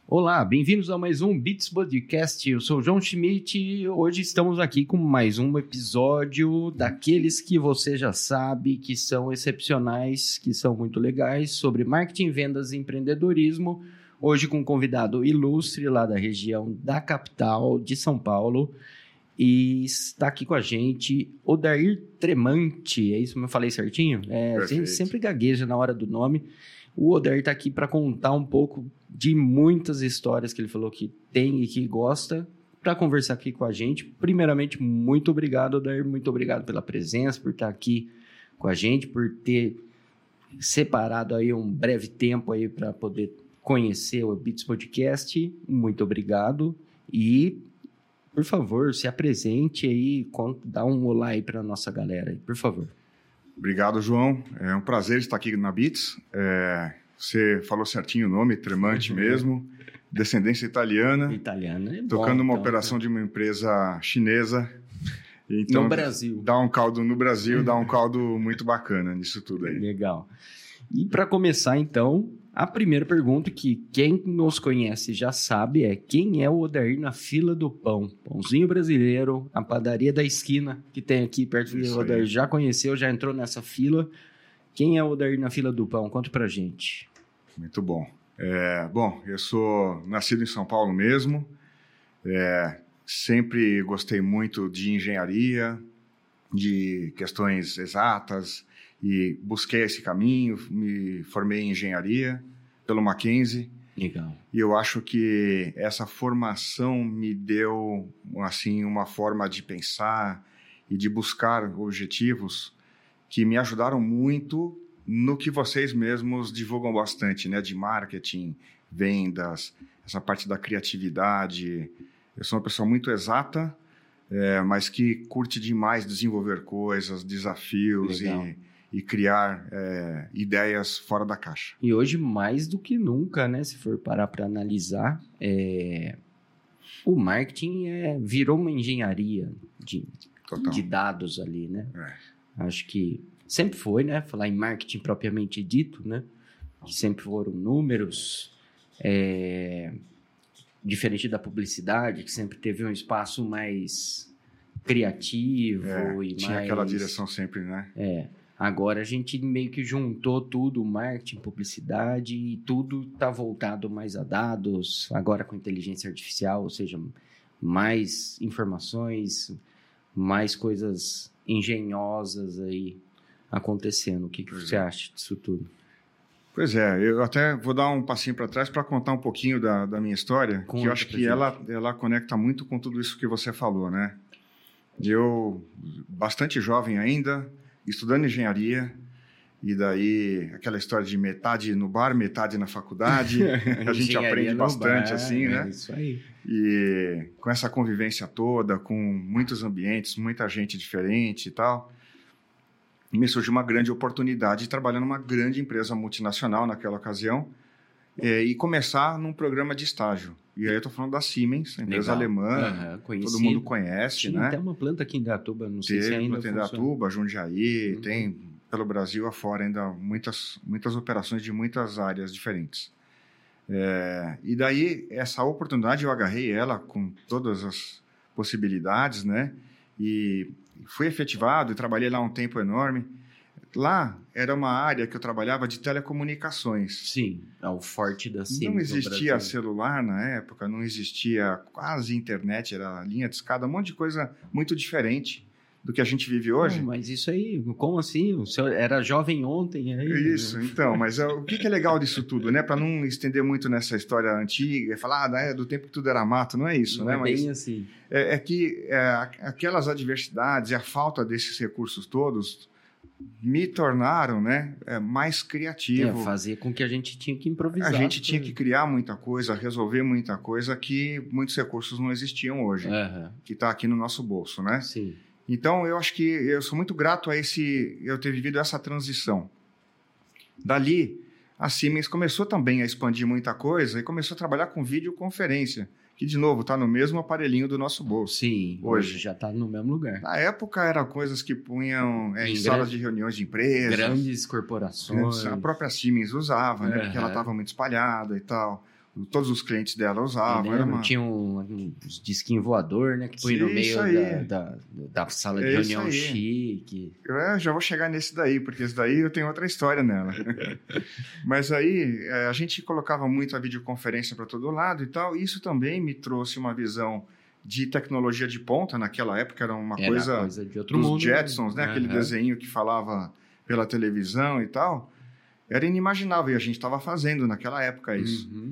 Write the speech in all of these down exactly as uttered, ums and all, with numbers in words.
Olá, bem-vindos a mais um Beats Podcast. Eu sou o João Schmidt e hoje estamos aqui com mais um episódio daqueles que você já sabe que são excepcionais, que são muito legais, sobre marketing, vendas e empreendedorismo. Hoje com um convidado ilustre lá da região da capital de São Paulo. E está aqui com a gente Odair Tremante. É isso que eu falei certinho? É, a gente sempre gagueja na hora do nome. O Odair está aqui para contar um pouco de muitas histórias que ele falou que tem e que gosta, para conversar aqui com a gente. Primeiramente, muito obrigado, Odair. Muito obrigado pela presença, por estar aqui com a gente, por ter separado aí um breve tempo aí para poder conhecer o Beats Podcast. Muito obrigado. E, por favor, se apresente aí, dá um olá aí para a nossa galera aí, por favor. Obrigado, João. É um prazer estar aqui na Beats. É, você falou certinho o nome, Tremante mesmo. Descendência italiana. Italiana é bom. Tocando uma então, operação tá. de uma empresa chinesa. Então, no Brasil. Dá um caldo no Brasil, dá um caldo muito bacana nisso tudo aí. Legal. E para começar, então, a primeira pergunta que quem nos conhece já sabe é: quem é o Odair na fila do pão? Pãozinho brasileiro, a padaria da esquina que tem aqui perto do Odair. Já conheceu, já entrou nessa fila. Quem é o Odair na fila do pão? Conta pra gente. Muito bom. É, bom, eu sou nascido em São Paulo mesmo. É, sempre gostei muito de engenharia, de questões exatas, e busquei esse caminho, me formei em engenharia pelo Mackenzie. Legal. E eu acho que essa formação me deu assim, uma forma de pensar e de buscar objetivos que me ajudaram muito no que vocês mesmos divulgam bastante, né? De marketing, vendas, essa parte da criatividade. Eu sou uma pessoa muito exata, é, mas que curte demais desenvolver coisas, desafios e, e criar é, ideias fora da caixa. E hoje, mais do que nunca, né? Se for parar para analisar, é... o marketing é... virou uma engenharia de, de dados ali, né? É. Acho que sempre foi, né? Falar em marketing propriamente dito, né? Que sempre foram números, é... diferente da publicidade, que sempre teve um espaço mais criativo é, e tinha mais... aquela direção sempre, né? É. Agora a gente meio que juntou tudo, marketing, publicidade, e tudo está voltado mais a dados, agora com inteligência artificial, ou seja, mais informações, mais coisas engenhosas aí acontecendo. O que, que você acha disso tudo? Pois é, eu até vou dar um passinho para trás para contar um pouquinho da, da minha história, Conta, que eu acho que ela, ela conecta muito com tudo isso que você falou, né? Eu, bastante jovem ainda, estudando engenharia, e daí aquela história de metade no bar, metade na faculdade, a gente aprende bastante bar, assim, é né? Isso aí. E com essa convivência toda, com muitos ambientes, muita gente diferente e tal, me surgiu uma grande oportunidade de trabalhar numa grande empresa multinacional naquela ocasião é, e começar num programa de estágio. E aí eu estou falando da Siemens, a empresa Legal. alemã, uhum, todo mundo conhece, Tinha né? Tem uma planta aqui em Indaiatuba, não sei Teve, se ainda planta em Indaiatuba, Jundiaí, uhum. Tem pelo Brasil afora ainda muitas, muitas operações de muitas áreas diferentes. É, e daí essa oportunidade eu agarrei ela com todas as possibilidades, né? E fui efetivado e trabalhei lá um tempo enorme. Lá era uma área que eu trabalhava de telecomunicações. Sim, é o forte da Siemens. Não existia celular na época, não existia quase internet, era linha de escada, um monte de coisa muito diferente do que a gente vive hoje. Não, mas isso aí, como assim? O senhor era jovem ontem aí? Isso, então, mas o que é legal disso tudo, né? Para não estender muito nessa história antiga e falar, ah, é do tempo que tudo era mato, não é isso, não né? É mas bem assim. É, é que é, aquelas adversidades e a falta desses recursos todos me tornaram, né, é, mais criativo. É, fazer com que a gente tinha que improvisar. A gente tinha que criar muita coisa, resolver muita coisa que muitos recursos não existiam hoje, uhum. que está aqui no nosso bolso, né? Sim. Então, eu acho que eu sou muito grato a esse, eu ter vivido essa transição. Dali, a Siemens começou também a expandir muita coisa e começou a trabalhar com videoconferência, que, de novo, está no mesmo aparelhinho do nosso bolso. Sim, hoje, hoje já está no mesmo lugar. Na época, eram coisas que punham é, em, em salas de reuniões de empresas. Grandes corporações. A própria Siemens usava, né, uhum. porque ela estava muito espalhada e tal. todos os clientes dela usavam. Era uma... Tinha um, um disquinho voador, né? Que põe no meio da, da, da sala de é reunião chique. Eu já vou chegar nesse daí, porque esse daí eu tenho outra história nela. Mas aí a gente colocava muito a videoconferência para todo lado e tal. E isso também me trouxe uma visão de tecnologia de ponta. Naquela época era uma era coisa, coisa de outro dos mundo, Jetsons, né? Uhum. Aquele desenho que falava pela televisão e tal. Era inimaginável e a gente estava fazendo naquela época isso. Uhum.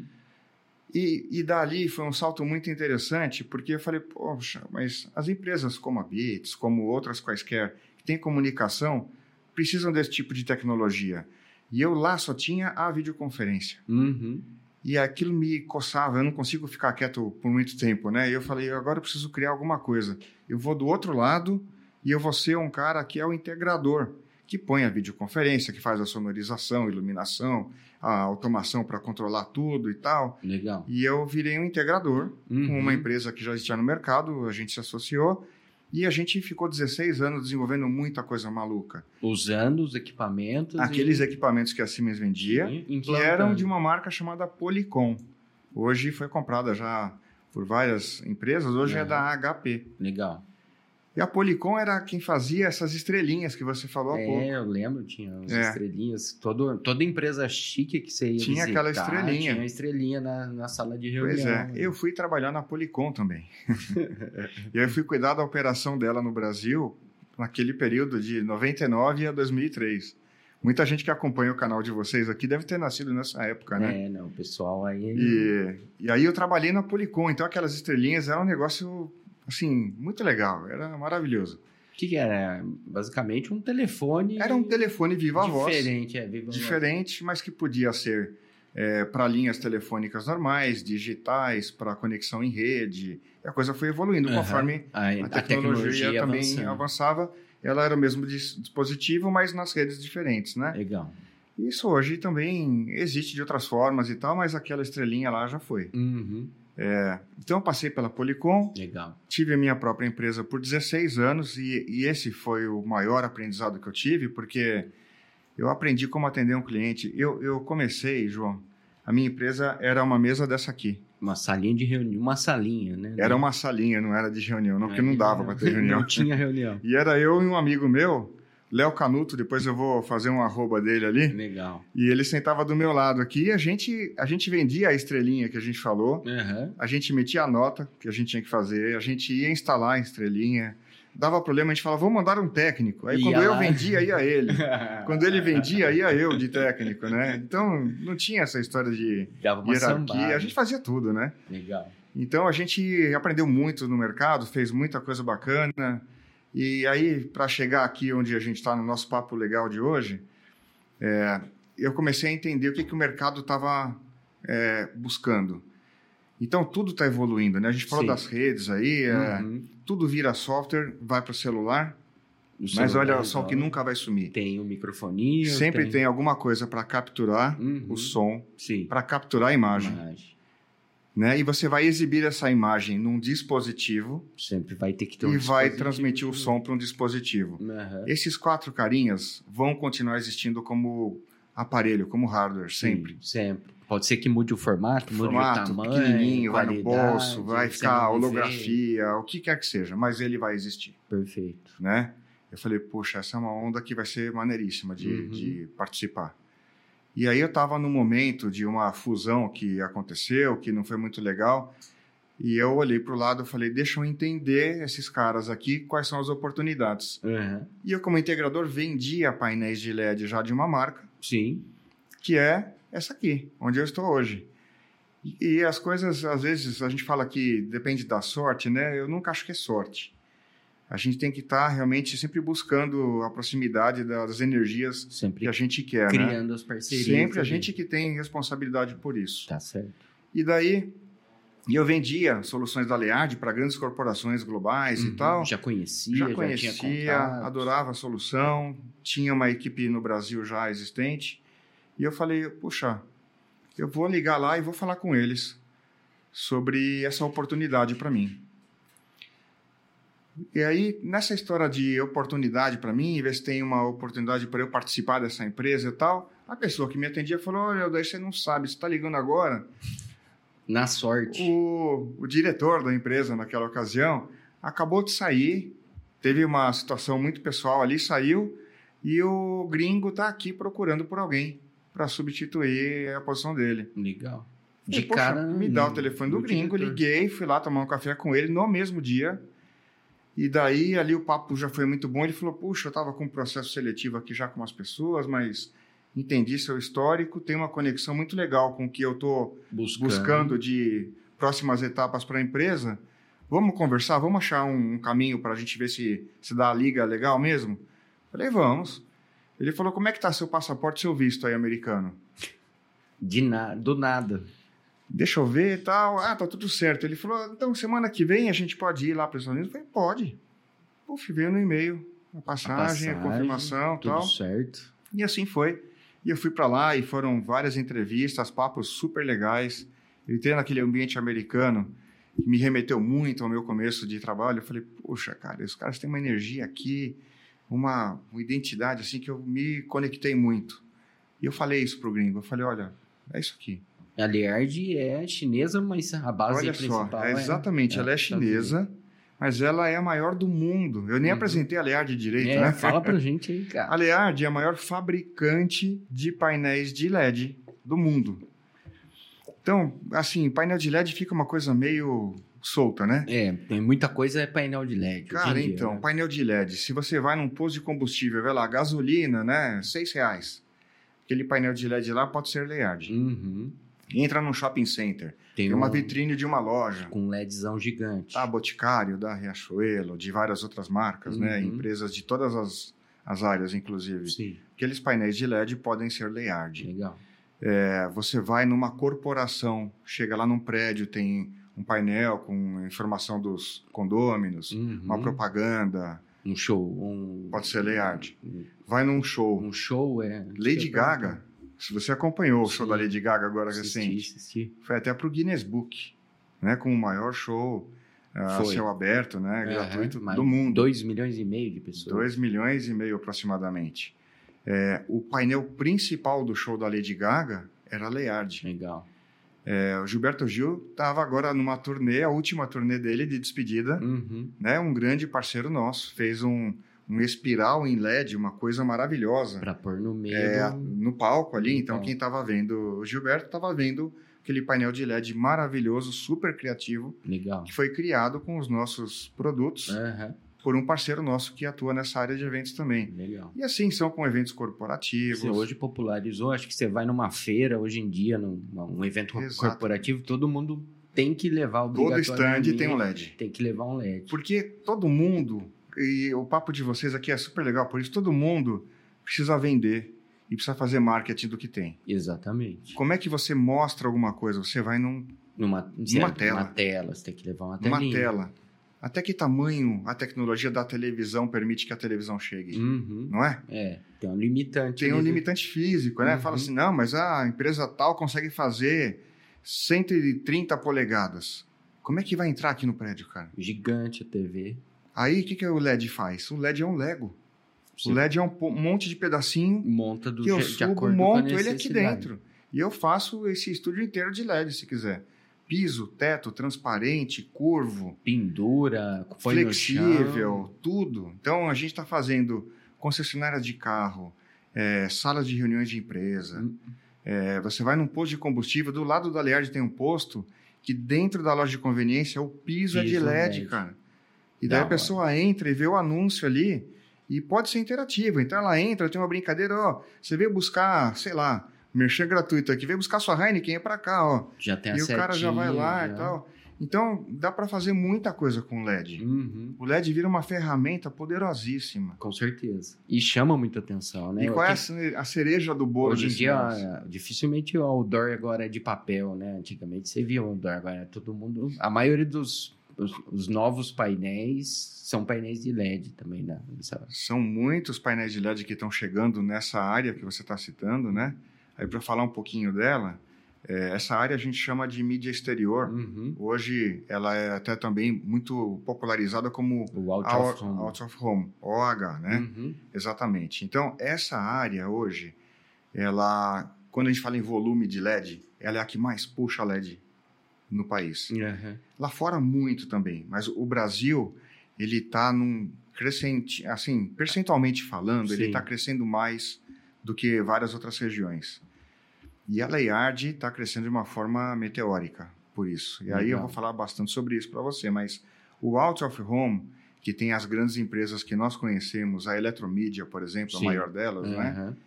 E, e dali foi um salto muito interessante, porque eu falei, poxa, mas as empresas como a Beats, como outras quaisquer, que têm comunicação, precisam desse tipo de tecnologia. E eu lá só tinha a videoconferência. Uhum. E aquilo me coçava, eu não consigo ficar quieto por muito tempo, né? E eu falei, agora eu preciso criar alguma coisa. Eu vou do outro lado e eu vou ser um cara que é o integrador, que põe a videoconferência, que faz a sonorização, iluminação, a automação para controlar tudo e tal. Legal. E eu virei um integrador uhum. com uma empresa que já existia no mercado, a gente se associou e a gente ficou dezesseis anos desenvolvendo muita coisa maluca. Usando os equipamentos. Aqueles e... equipamentos que a Siemens vendia, Sim, que eram de uma marca chamada Polycom. Hoje foi comprada já por várias empresas, hoje uhum. é da H P. Legal. E a Polycom era quem fazia essas estrelinhas que você falou há é, pouco. É, eu lembro, tinha as é. estrelinhas. Todo, toda empresa chique que você ia tinha visitar, aquela estrelinha. Tinha a estrelinha na, na sala de reunião. Pois é, eu fui trabalhar na Polycom também. E eu fui cuidar da operação dela no Brasil naquele período de noventa e nove a dois mil e três. Muita gente que acompanha o canal de vocês aqui deve ter nascido nessa época, né? É, não, o pessoal aí... E, e aí eu trabalhei na Polycom, então aquelas estrelinhas eram um negócio... Assim, muito legal, era maravilhoso. O que, que era? Basicamente um telefone... Era um telefone viva voz. Diferente, é, viva Diferente, voz. Mas que podia ser é, para linhas telefônicas normais, digitais, para conexão em rede. E a coisa foi evoluindo uhum. conforme a, a, tecnologia, a tecnologia também avançando. avançava. Ela era o mesmo dispositivo, mas nas redes diferentes, né? Legal. Isso hoje também existe de outras formas e tal, mas aquela estrelinha lá já foi. Uhum. É, então eu passei pela Polycom, Legal. Tive a minha própria empresa por dezesseis anos e, e esse foi o maior aprendizado que eu tive, porque eu aprendi como atender um cliente. Eu, eu comecei, João, a minha empresa era uma mesa dessa aqui. Uma salinha de reunião, uma salinha, né? Era uma salinha, não era de reunião, não, porque não dava para ter reunião. Não tinha reunião. E era eu e um amigo meu, Léo Canuto, depois eu vou fazer um arroba dele ali. Legal. E ele sentava do meu lado aqui e a gente, a gente vendia a estrelinha que a gente falou, uhum. a gente metia a nota que a gente tinha que fazer, a gente ia instalar a estrelinha, dava problema, a gente falava, vou mandar um técnico. Aí ia quando lá. eu vendia, ia ele. Quando ele vendia, ia eu de técnico, né? Então, não tinha essa história de dava uma hierarquia, sambada. A gente fazia tudo, né? Legal. Então, a gente aprendeu muito no mercado, fez muita coisa bacana. E aí, para chegar aqui onde a gente está no nosso papo legal de hoje, é, eu comecei a entender o que, que o mercado estava é, buscando. Então, tudo está evoluindo, né? A gente falou Sim. das redes aí, é, uhum. tudo vira software, vai para o celular, mas olha só o que nunca vai sumir. Tem o microfoninho. Sempre tem, tem alguma coisa para capturar uhum. o som, para capturar a imagem. imagem. Né? E você vai exibir essa imagem num dispositivo. Sempre vai ter que ter um E dispositivo. vai transmitir o som para um dispositivo. Uhum. Esses quatro carinhas vão continuar existindo como aparelho, como hardware, sempre. Sim, sempre. Pode ser que mude o formato, mude formato, o tamanho, pequenininho, vai no bolso, vai ficar não holografia, o que quer que seja, mas ele vai existir. Perfeito. Né? Eu falei, poxa, essa é uma onda que vai ser maneiríssima de, uhum. de participar. E aí eu estava no momento de uma fusão que aconteceu, que não foi muito legal, e eu olhei para o lado e falei, deixa eu entender esses caras aqui, quais são as oportunidades. Uhum. E eu, como integrador, vendia painéis de L E D já de uma marca, Sim. que é essa aqui, onde eu estou hoje. E, e as coisas, às vezes, a gente fala que depende da sorte, né? Eu nunca acho que é sorte. A gente tem que estar realmente sempre buscando a proximidade das energias sempre que a gente quer, criando né? as parcerias. Sempre a ali. gente que tem responsabilidade por isso. Tá certo. E daí, eu vendia soluções da Lead para grandes corporações globais uhum. e tal. Já conhecia, já já conhecia, tinha adorava a solução, tinha uma equipe no Brasil já existente. E eu falei, puxa, eu vou ligar lá e vou falar com eles sobre essa oportunidade para mim. E aí, nessa história de oportunidade para mim, ver se tem uma oportunidade para eu participar dessa empresa e tal, a pessoa que me atendia falou, olha, daí você não sabe, você está ligando agora Na sorte. O, o diretor da empresa, naquela ocasião, acabou de sair, teve uma situação muito pessoal ali, saiu, e o gringo está aqui procurando por alguém para substituir a posição dele. Legal. De De poxa, cara... me dá o telefone do gringo, diretor. Liguei, fui lá tomar um café com ele no mesmo dia. E daí, ali o papo já foi muito bom. Ele falou, puxa, eu estava com um processo seletivo aqui já com umas pessoas, mas entendi seu histórico, tem uma conexão muito legal com o que eu estou buscando. buscando de próximas etapas para a empresa. Vamos conversar? Vamos achar um, um caminho para a gente ver se, se dá a liga legal mesmo? Falei, vamos. Ele falou, como é que está seu passaporte e seu visto aí americano? De na... Do nada. Deixa eu ver e tal. Ah, tá tudo certo. Ele falou, então semana que vem a gente pode ir lá para os Estados Unidos? Eu falei, pode. Puf, veio no e-mail. A passagem, a, passagem, a confirmação e tal. Tudo certo. E assim foi. E eu fui para lá e foram várias entrevistas, papos super legais. Eu entrei naquele ambiente americano que me remeteu muito ao meu começo de trabalho. Eu falei, poxa, cara, os caras têm uma energia aqui, uma, uma identidade assim que eu me conectei muito. E eu falei isso pro gringo. Eu falei, olha, é isso aqui. A Liard é chinesa, mas a base Olha principal só, é exatamente, é, ela é chinesa, mas ela é a maior do mundo. Eu nem uhum. apresentei a Liard direito, é, né? Fala pra gente aí, cara. A Liard é a maior fabricante de painéis de L E D do mundo. Então, assim, painel de L E D fica uma coisa meio solta, né? É, tem muita coisa é painel de L E D. Cara, então, dia, né? Painel de L E D, se você vai num posto de combustível, vê lá, gasolina, né, seis reais. Aquele painel de L E D lá pode ser Liard. Uhum. Entra num shopping center, tem, tem uma um... vitrine de uma loja. Com um LEDzão gigante. Tá, Boticário, da Riachuelo, de várias outras marcas, uhum. né? Empresas de todas as, as áreas, inclusive. Sim. Aqueles painéis de L E D podem ser Liard. Legal. É, você vai numa corporação, chega lá num prédio, tem um painel com informação dos condôminos, uhum. uma propaganda. Um show. Um... Pode ser Liard. Vai num show. Um show é... Lady Gaga. Se você acompanhou o Sim. show da Lady Gaga agora assisti, recente, assisti. Foi até para o Guinness Book, né, com o maior show a uh, céu aberto, né, uhum, gratuito do mundo. Dois milhões e meio de pessoas. Dois milhões e meio aproximadamente. É, o painel principal do show da Lady Gaga era Liard. Legal. É, o Gilberto Gil estava agora numa turnê, a última turnê dele de despedida, uhum. né, um grande parceiro nosso, fez um um espiral em L E D, uma coisa maravilhosa. Para pôr no meio. É, do... No palco ali, então então. Quem estava vendo o Gilberto estava vendo aquele painel de L E D maravilhoso, super criativo. Legal. Que foi criado com os nossos produtos uhum. por um parceiro nosso que atua nessa área de eventos também. Legal. E assim, são com eventos corporativos. Você hoje popularizou, acho que você vai numa feira, hoje em dia, num, num evento Exato. corporativo, todo mundo tem que levar obrigatoriamente. Todo stand tem um L E D. Tem que levar um L E D. Porque todo mundo... E o papo de vocês aqui é super legal, por isso todo mundo precisa vender e precisa fazer marketing do que tem. Exatamente. Como é que você mostra alguma coisa? Você vai num, numa, numa tela. Numa tela, você tem que levar uma telinha. Uma tela. Até que tamanho a tecnologia da televisão permite que a televisão chegue, uhum. não é? É, tem um limitante. Tem um limitante físico, né? Uhum. Fala assim, não, mas a empresa tal consegue fazer cento e trinta polegadas. Como é que vai entrar aqui no prédio, cara? Gigante a T V. Aí, o que, que o L E D faz? O L E D é um Lego. Sim. O L E D é um, um monte de pedacinho Monta do que eu de subo, acordo monto com a ele aqui dentro. E eu faço esse estúdio inteiro de L E D, se quiser. Piso, teto, transparente, curvo. Pendura, flexível, tudo. Então, a gente está fazendo concessionárias de carro, é, salas de reuniões de empresa. Hum. É, você vai num posto de combustível, do lado da Liard tem um posto que dentro da loja de conveniência o piso, piso é de L E D, L E D, cara. E daí Não, a pessoa mano. entra e vê o anúncio ali e pode ser interativo. Então ela entra, tem uma brincadeira, ó, você veio buscar, sei lá, merchan gratuito aqui, veio buscar sua Heineken, é pra cá, ó. Já tem a E setinha, o cara já vai lá já. e tal. Então dá para fazer muita coisa com o L E D. Uhum. O L E D vira uma ferramenta poderosíssima. Com certeza. E chama muita atenção, né? E qual é tenho... a cereja do bolo? Hoje em dia, negócio? dificilmente o outdoor agora é de papel, né? Antigamente você via o outdoor, agora é todo mundo... A maioria dos... Os, os novos painéis são painéis de L E D também, né? São muitos painéis de L E D que estão chegando nessa área que você está citando, né? Aí, para falar um pouquinho dela, é, essa área a gente chama de mídia exterior. Uhum. Hoje, ela é até também muito popularizada como o out, out, of, home. out of home, O H, né? Uhum. Exatamente. Então, essa área hoje, ela, quando a gente fala em volume de L E D, ela é a que mais puxa L E D. no país. Uhum. Lá fora, muito também. Mas o Brasil, ele está num crescente, assim, percentualmente falando, Sim. ele está crescendo mais do que várias outras regiões. E a Layard está crescendo de uma forma meteórica, por isso. E Legal. Aí eu vou falar bastante sobre isso para você, mas o Out of Home, que tem as grandes empresas que nós conhecemos, a Eletromídia, por exemplo, Sim. a maior delas, uhum. né?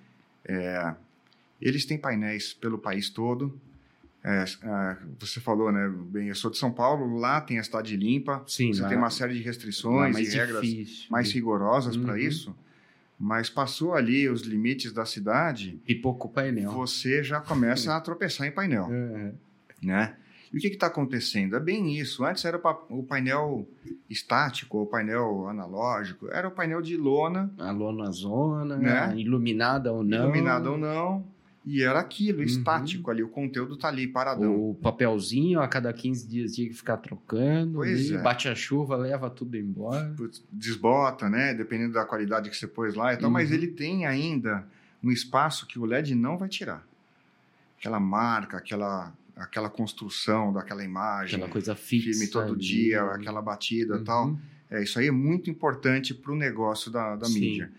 É, eles têm painéis pelo país todo. É, é, você falou, né? Bem, eu sou de São Paulo, lá tem a cidade limpa, Sim, você lá, tem uma série de restrições e regras difícil. mais rigorosas uhum. para isso, mas passou ali os limites da cidade, pipocou o painel. Você já começa a tropeçar em painel, uhum. né? E o que está acontecendo? É bem isso. Antes era o painel estático, o painel analógico, era o painel de lona. A lona zona, né? Iluminada ou não. Iluminada ou não. E era aquilo, uhum. estático ali. O conteúdo está ali, paradão. O papelzinho, a cada quinze dias tinha que ficar trocando. Pois ali, é. Bate a chuva, leva tudo embora. Desbota, né? Dependendo da qualidade que você pôs lá e tal. Uhum. Mas ele tem ainda um espaço que o L E D não vai tirar. Aquela marca, aquela... aquela construção daquela imagem, aquela coisa fixa, filme todo ali. dia, aquela batida e uhum. tal. É, isso aí é muito importante para o negócio da, da mídia.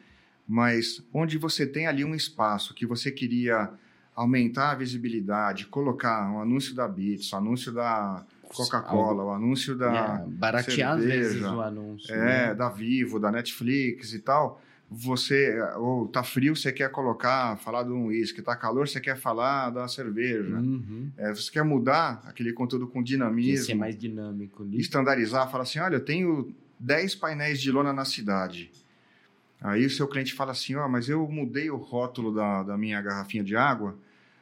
Mas onde você tem ali um espaço que você queria aumentar a visibilidade, colocar um anúncio da Beats, um anúncio da Coca-Cola, o um anúncio da é, baratear cerveja, às vezes o anúncio. É, né? da Vivo, da Netflix e tal. Você, ou tá frio, você quer colocar, falar de um uísque, tá calor, você quer falar da cerveja. Uhum. É, você quer mudar aquele conteúdo com dinamismo. Quer ser mais dinâmico. Ali. Estandarizar, falar assim, olha, eu tenho dez painéis de lona na cidade. Aí o seu cliente fala assim, ó, oh, mas eu mudei o rótulo da, da minha garrafinha de água,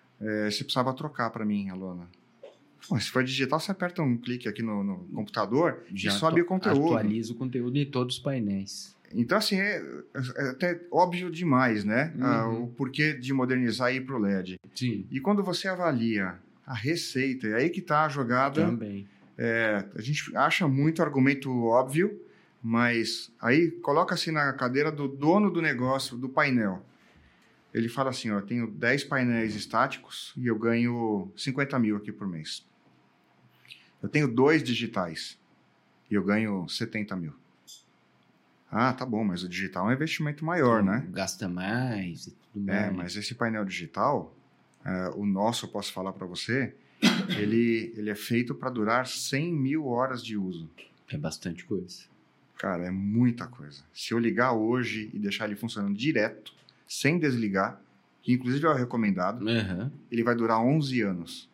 é, você precisava trocar para mim a lona. Bom, se for digital, você aperta um clique aqui no, no computador Já e sobe o conteúdo. Atualiza o conteúdo de todos os painéis. Então, assim, é, é até óbvio demais, né? Uhum. Ah, o porquê de modernizar e ir para o L E D. Sim. E quando você avalia a receita, é aí que está a jogada. Também. É, a gente acha muito argumento óbvio, mas aí coloca-se na cadeira do dono do negócio, do painel. Ele fala assim, ó, eu tenho dez painéis estáticos e eu ganho cinquenta mil aqui por mês. Eu tenho dois digitais e eu ganho setenta mil. Ah, tá bom, mas o digital é um investimento maior, então, né? Gasta mais e tudo mais. É, mas esse painel digital, é, o nosso, eu posso falar para você, ele, ele é feito para durar cem mil horas de uso. É bastante coisa. Cara, é muita coisa. Se eu ligar hoje e deixar ele funcionando direto, sem desligar, que inclusive é o recomendado, uhum. ele vai durar onze anos.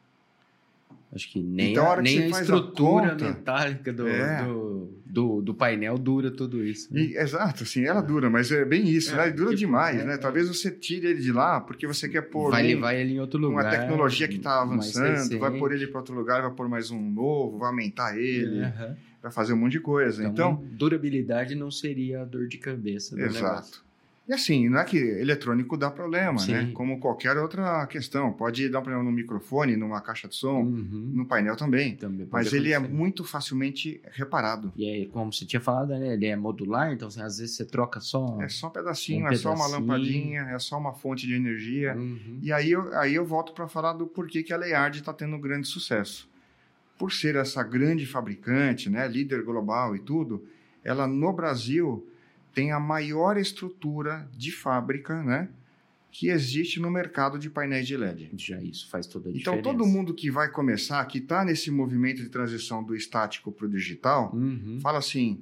Acho que nem então, a, nem a estrutura a conta, metálica do, é. do, do, do painel dura tudo isso. Né? E, exato, assim, ela dura, mas é bem isso, é, né? Dura tipo, demais, é, né? é. Talvez você tire ele de lá porque você quer pôr vai um, levar ele em outro lugar. Uma tecnologia que está avançando, vai pôr ele para outro lugar, vai pôr mais um novo, vai aumentar ele, uhum. vai fazer um monte de coisa. Então, então, durabilidade não seria a dor de cabeça do exato. negócio. E assim, não é que eletrônico dá problema, Sim. né? Como qualquer outra questão. Pode dar um problema no microfone, numa caixa de som, uhum. no painel também. também mas acontecer. Ele é muito facilmente reparado. E aí, como você tinha falado, né? Ele é modular, então assim, às vezes você troca só... É só um pedacinho, um é pedacinho. só uma lampadinha, é só uma fonte de energia. Uhum. E aí eu, aí eu volto para falar do porquê que a Layard está tendo um grande sucesso. Por ser essa grande fabricante, né? Líder global e tudo, ela no Brasil... tem a maior estrutura de fábrica, né, que existe no mercado de painéis de L E D. Já isso faz toda a então, diferença. Então, todo mundo que vai começar, que está nesse movimento de transição do estático para o digital, uhum. fala assim,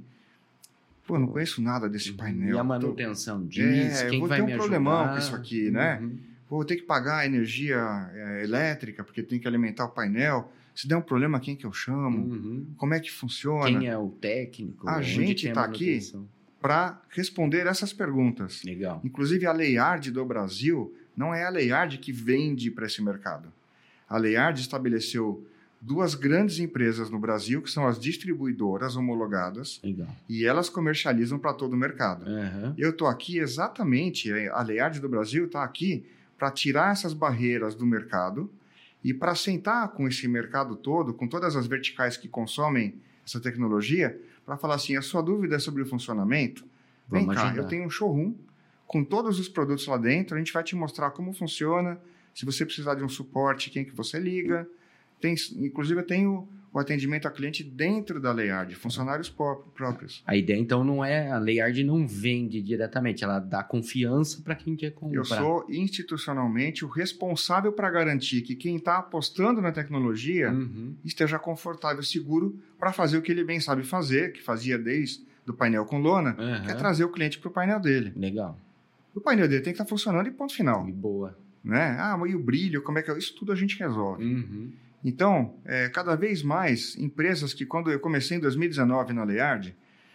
pô, não conheço nada desse painel. E a manutenção tô... disso, é, quem vou vai ter um me problemão ajudar? com isso aqui, uhum. né? Vou ter que pagar energia é, elétrica, porque tem que alimentar o painel. Se der um problema, quem que eu chamo? Uhum. Como é que funciona? Quem é o técnico? A gente está aqui... para responder essas perguntas. Legal. Inclusive, a Layard do Brasil não é a Layard que vende para esse mercado. A Layard estabeleceu duas grandes empresas no Brasil, que são as distribuidoras homologadas, Legal. E elas comercializam para todo o mercado. Uhum. Eu estou aqui exatamente, a Layard do Brasil está aqui para tirar essas barreiras do mercado e para sentar com esse mercado todo, com todas as verticais que consomem essa tecnologia, para falar assim, a sua dúvida é sobre o funcionamento? Vem Vamos cá, ajudar. eu tenho um showroom com todos os produtos lá dentro, a gente vai te mostrar como funciona, se você precisar de um suporte, quem que você liga, Tem, inclusive, eu tenho o atendimento a cliente dentro da Layard, funcionários próprios. A ideia, então, não é... A Layard não vende diretamente, ela dá confiança para quem quer comprar. Eu sou, institucionalmente, o responsável para garantir que quem está apostando na tecnologia uhum. esteja confortável e seguro para fazer o que ele bem sabe fazer, que fazia desde o painel com lona, uhum. que é trazer o cliente para o painel dele. Legal. O painel dele tem que estar tá funcionando e ponto final. E boa. Né? Ah, mas e o brilho, como é que é? Isso tudo a gente resolve. Uhum. Então, é, cada vez mais, empresas que quando eu comecei em dois mil e dezenove na Layard,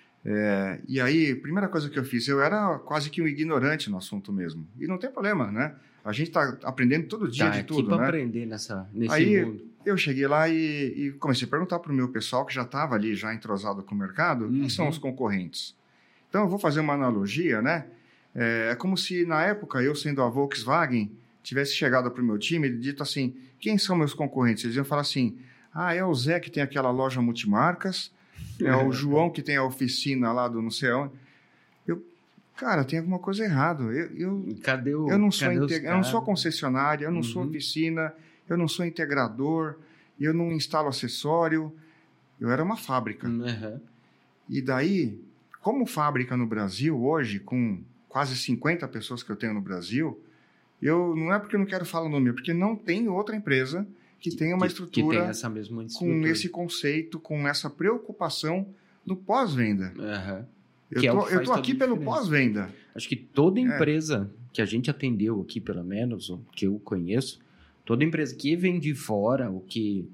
é, e aí, a primeira coisa que eu fiz, eu era quase que um ignorante no assunto mesmo. E não tem problema, né? A gente está aprendendo todo dia tá, de tudo, pra né? aprender nessa, nesse aí, mundo. Eu cheguei lá e, e comecei a perguntar para o meu pessoal, que já estava ali, já entrosado com o mercado, uhum. quem são os concorrentes? Então, eu vou fazer uma analogia, né? É, é como se, na época, eu sendo a Volkswagen, tivesse chegado para o meu time e dito assim, quem são meus concorrentes? Eles iam falar assim, ah, é o Zé que tem aquela loja multimarcas, é o João que tem a oficina lá do não sei onde. Eu, cara, tem alguma coisa errada. Eu, eu, cadê o, eu, não, sou cadê integ... eu não sou concessionária, eu não uhum. sou oficina, eu não sou integrador, eu não instalo acessório. Eu era uma fábrica. Uhum. E daí, como fábrica no Brasil hoje, com quase cinquenta pessoas que eu tenho no Brasil, eu, não é porque eu não quero falar o nome, é porque não tem outra empresa que, que tenha uma estrutura que tem essa mesma estrutura. com esse conceito, com essa preocupação no pós-venda. Uhum. Eu que tô, é eu tô aqui pelo pós-venda. Acho que toda empresa é. que a gente atendeu aqui, pelo menos, o que eu conheço, toda empresa que vem de fora, ou que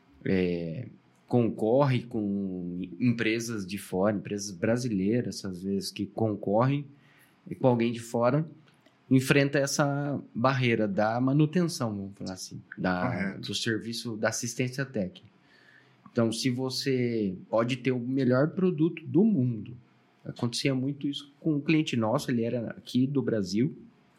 é, concorre com empresas de fora, empresas brasileiras, às vezes, que concorrem com alguém de fora, enfrenta essa barreira da manutenção, vamos falar assim, da, do serviço, da assistência técnica. Então, se você pode ter o melhor produto do mundo, acontecia muito isso com um cliente nosso, ele era aqui do Brasil,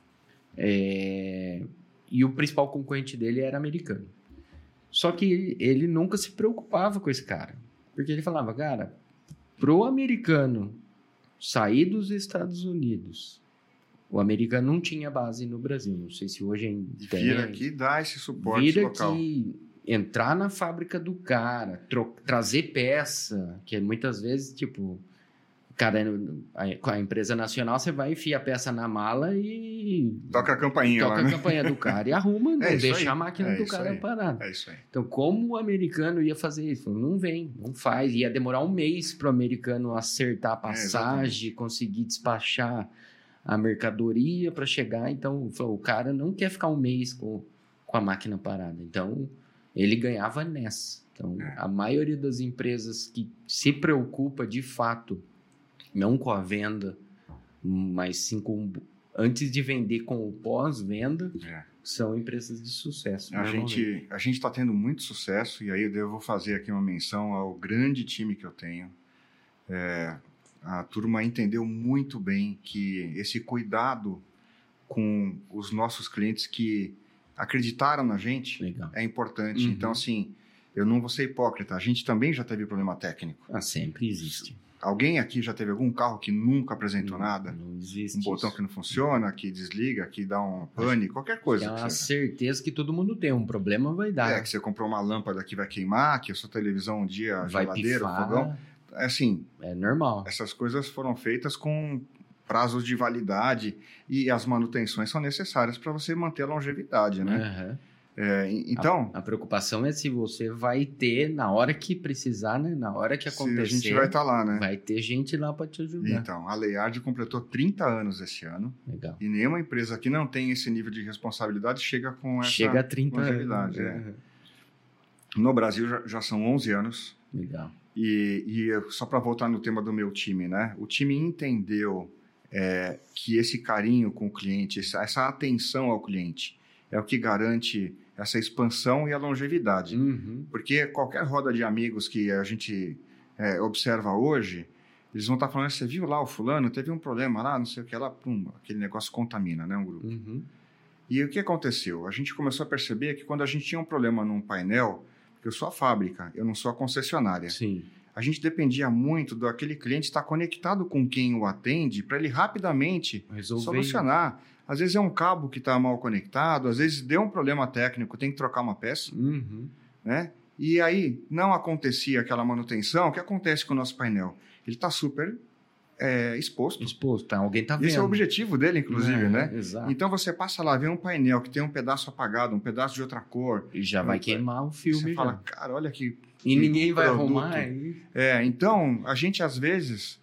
é, e o principal concorrente dele era americano. Só que ele nunca se preocupava com esse cara, porque ele falava, cara, pro americano sair dos Estados Unidos... O americano não tinha base no Brasil. Não sei se hoje ainda tem. Vir aqui e dar esse suporte vir local. Aqui, entrar na fábrica do cara, tro- trazer peça, que muitas vezes, tipo, cara, a, a empresa nacional, você vai enfiar a peça na mala e... Toca a campainha toca lá, a né? campainha do cara e arruma, não é deixa aí. a máquina é do cara aí. parada. É isso aí. Então, como o americano ia fazer isso? Não vem, não faz. Ia demorar um mês para o americano acertar a passagem, é, conseguir despachar a mercadoria para chegar. Então, o cara não quer ficar um mês com, com a máquina parada. Então, ele ganhava nessa. Então, é. a maioria das empresas que se preocupa de fato, não com a venda, mas sim com, antes de vender com o pós-venda, é. são empresas de sucesso. A gente a gente está tendo muito sucesso, e aí eu devo fazer aqui uma menção ao grande time que eu tenho. É, a turma entendeu muito bem que esse cuidado com os nossos clientes que acreditaram na gente Legal. é importante. Uhum. Então, assim, eu não vou ser hipócrita. A gente também já teve problema técnico. Ah, sempre existe. Alguém aqui já teve algum carro que nunca apresentou não, nada? Não existe. Um botão isso. que não funciona, que desliga, que dá um pane, qualquer coisa. É uma certeza que todo mundo tem. Um problema vai dar. É, que você comprou uma lâmpada que vai queimar, que a sua televisão um dia, vai geladeira, pifar. fogão. Assim, é normal. Essas coisas foram feitas com prazos de validade e as manutenções são necessárias para você manter a longevidade, né? Uhum. É, então... A, a preocupação é se você vai ter, na hora que precisar, né? Na hora que acontecer... a gente vai estar tá lá, né? Vai ter gente lá para te ajudar. Então, a Layard completou trinta anos esse ano. Legal. E nenhuma empresa que não tem esse nível de responsabilidade chega com essa chega a trinta longevidade. anos. É. No Brasil já, já são onze anos. Legal. E, e só para voltar no tema do meu time, né? O time entendeu é, que esse carinho com o cliente, essa, essa atenção ao cliente é o que garante essa expansão e a longevidade. Uhum. Porque qualquer roda de amigos que a gente é, observa hoje, eles vão estar falando, você viu lá o fulano, teve um problema lá, não sei o que lá, pum, aquele negócio contamina, né, um grupo. Uhum. E o que aconteceu? A gente começou a perceber que quando a gente tinha um problema num painel, eu sou a fábrica, eu não sou a concessionária. Sim. A gente dependia muito daquele cliente estar conectado com quem o atende para ele rapidamente Resolver. solucionar. Às vezes é um cabo que está mal conectado, às vezes deu um problema técnico, tem que trocar uma peça. Uhum. né? E aí não acontecia aquela manutenção. O que acontece com o nosso painel? Ele está super é, exposto. Exposto, tá? Alguém está vendo. Esse é o objetivo dele, inclusive, é, né? Exato. Então você passa lá, vê um painel que tem um pedaço apagado, um pedaço de outra cor. E já vai queimar o filme. Você já. fala, cara, olha que. E que ninguém vai produto. arrumar. Aí. É, então, a gente às vezes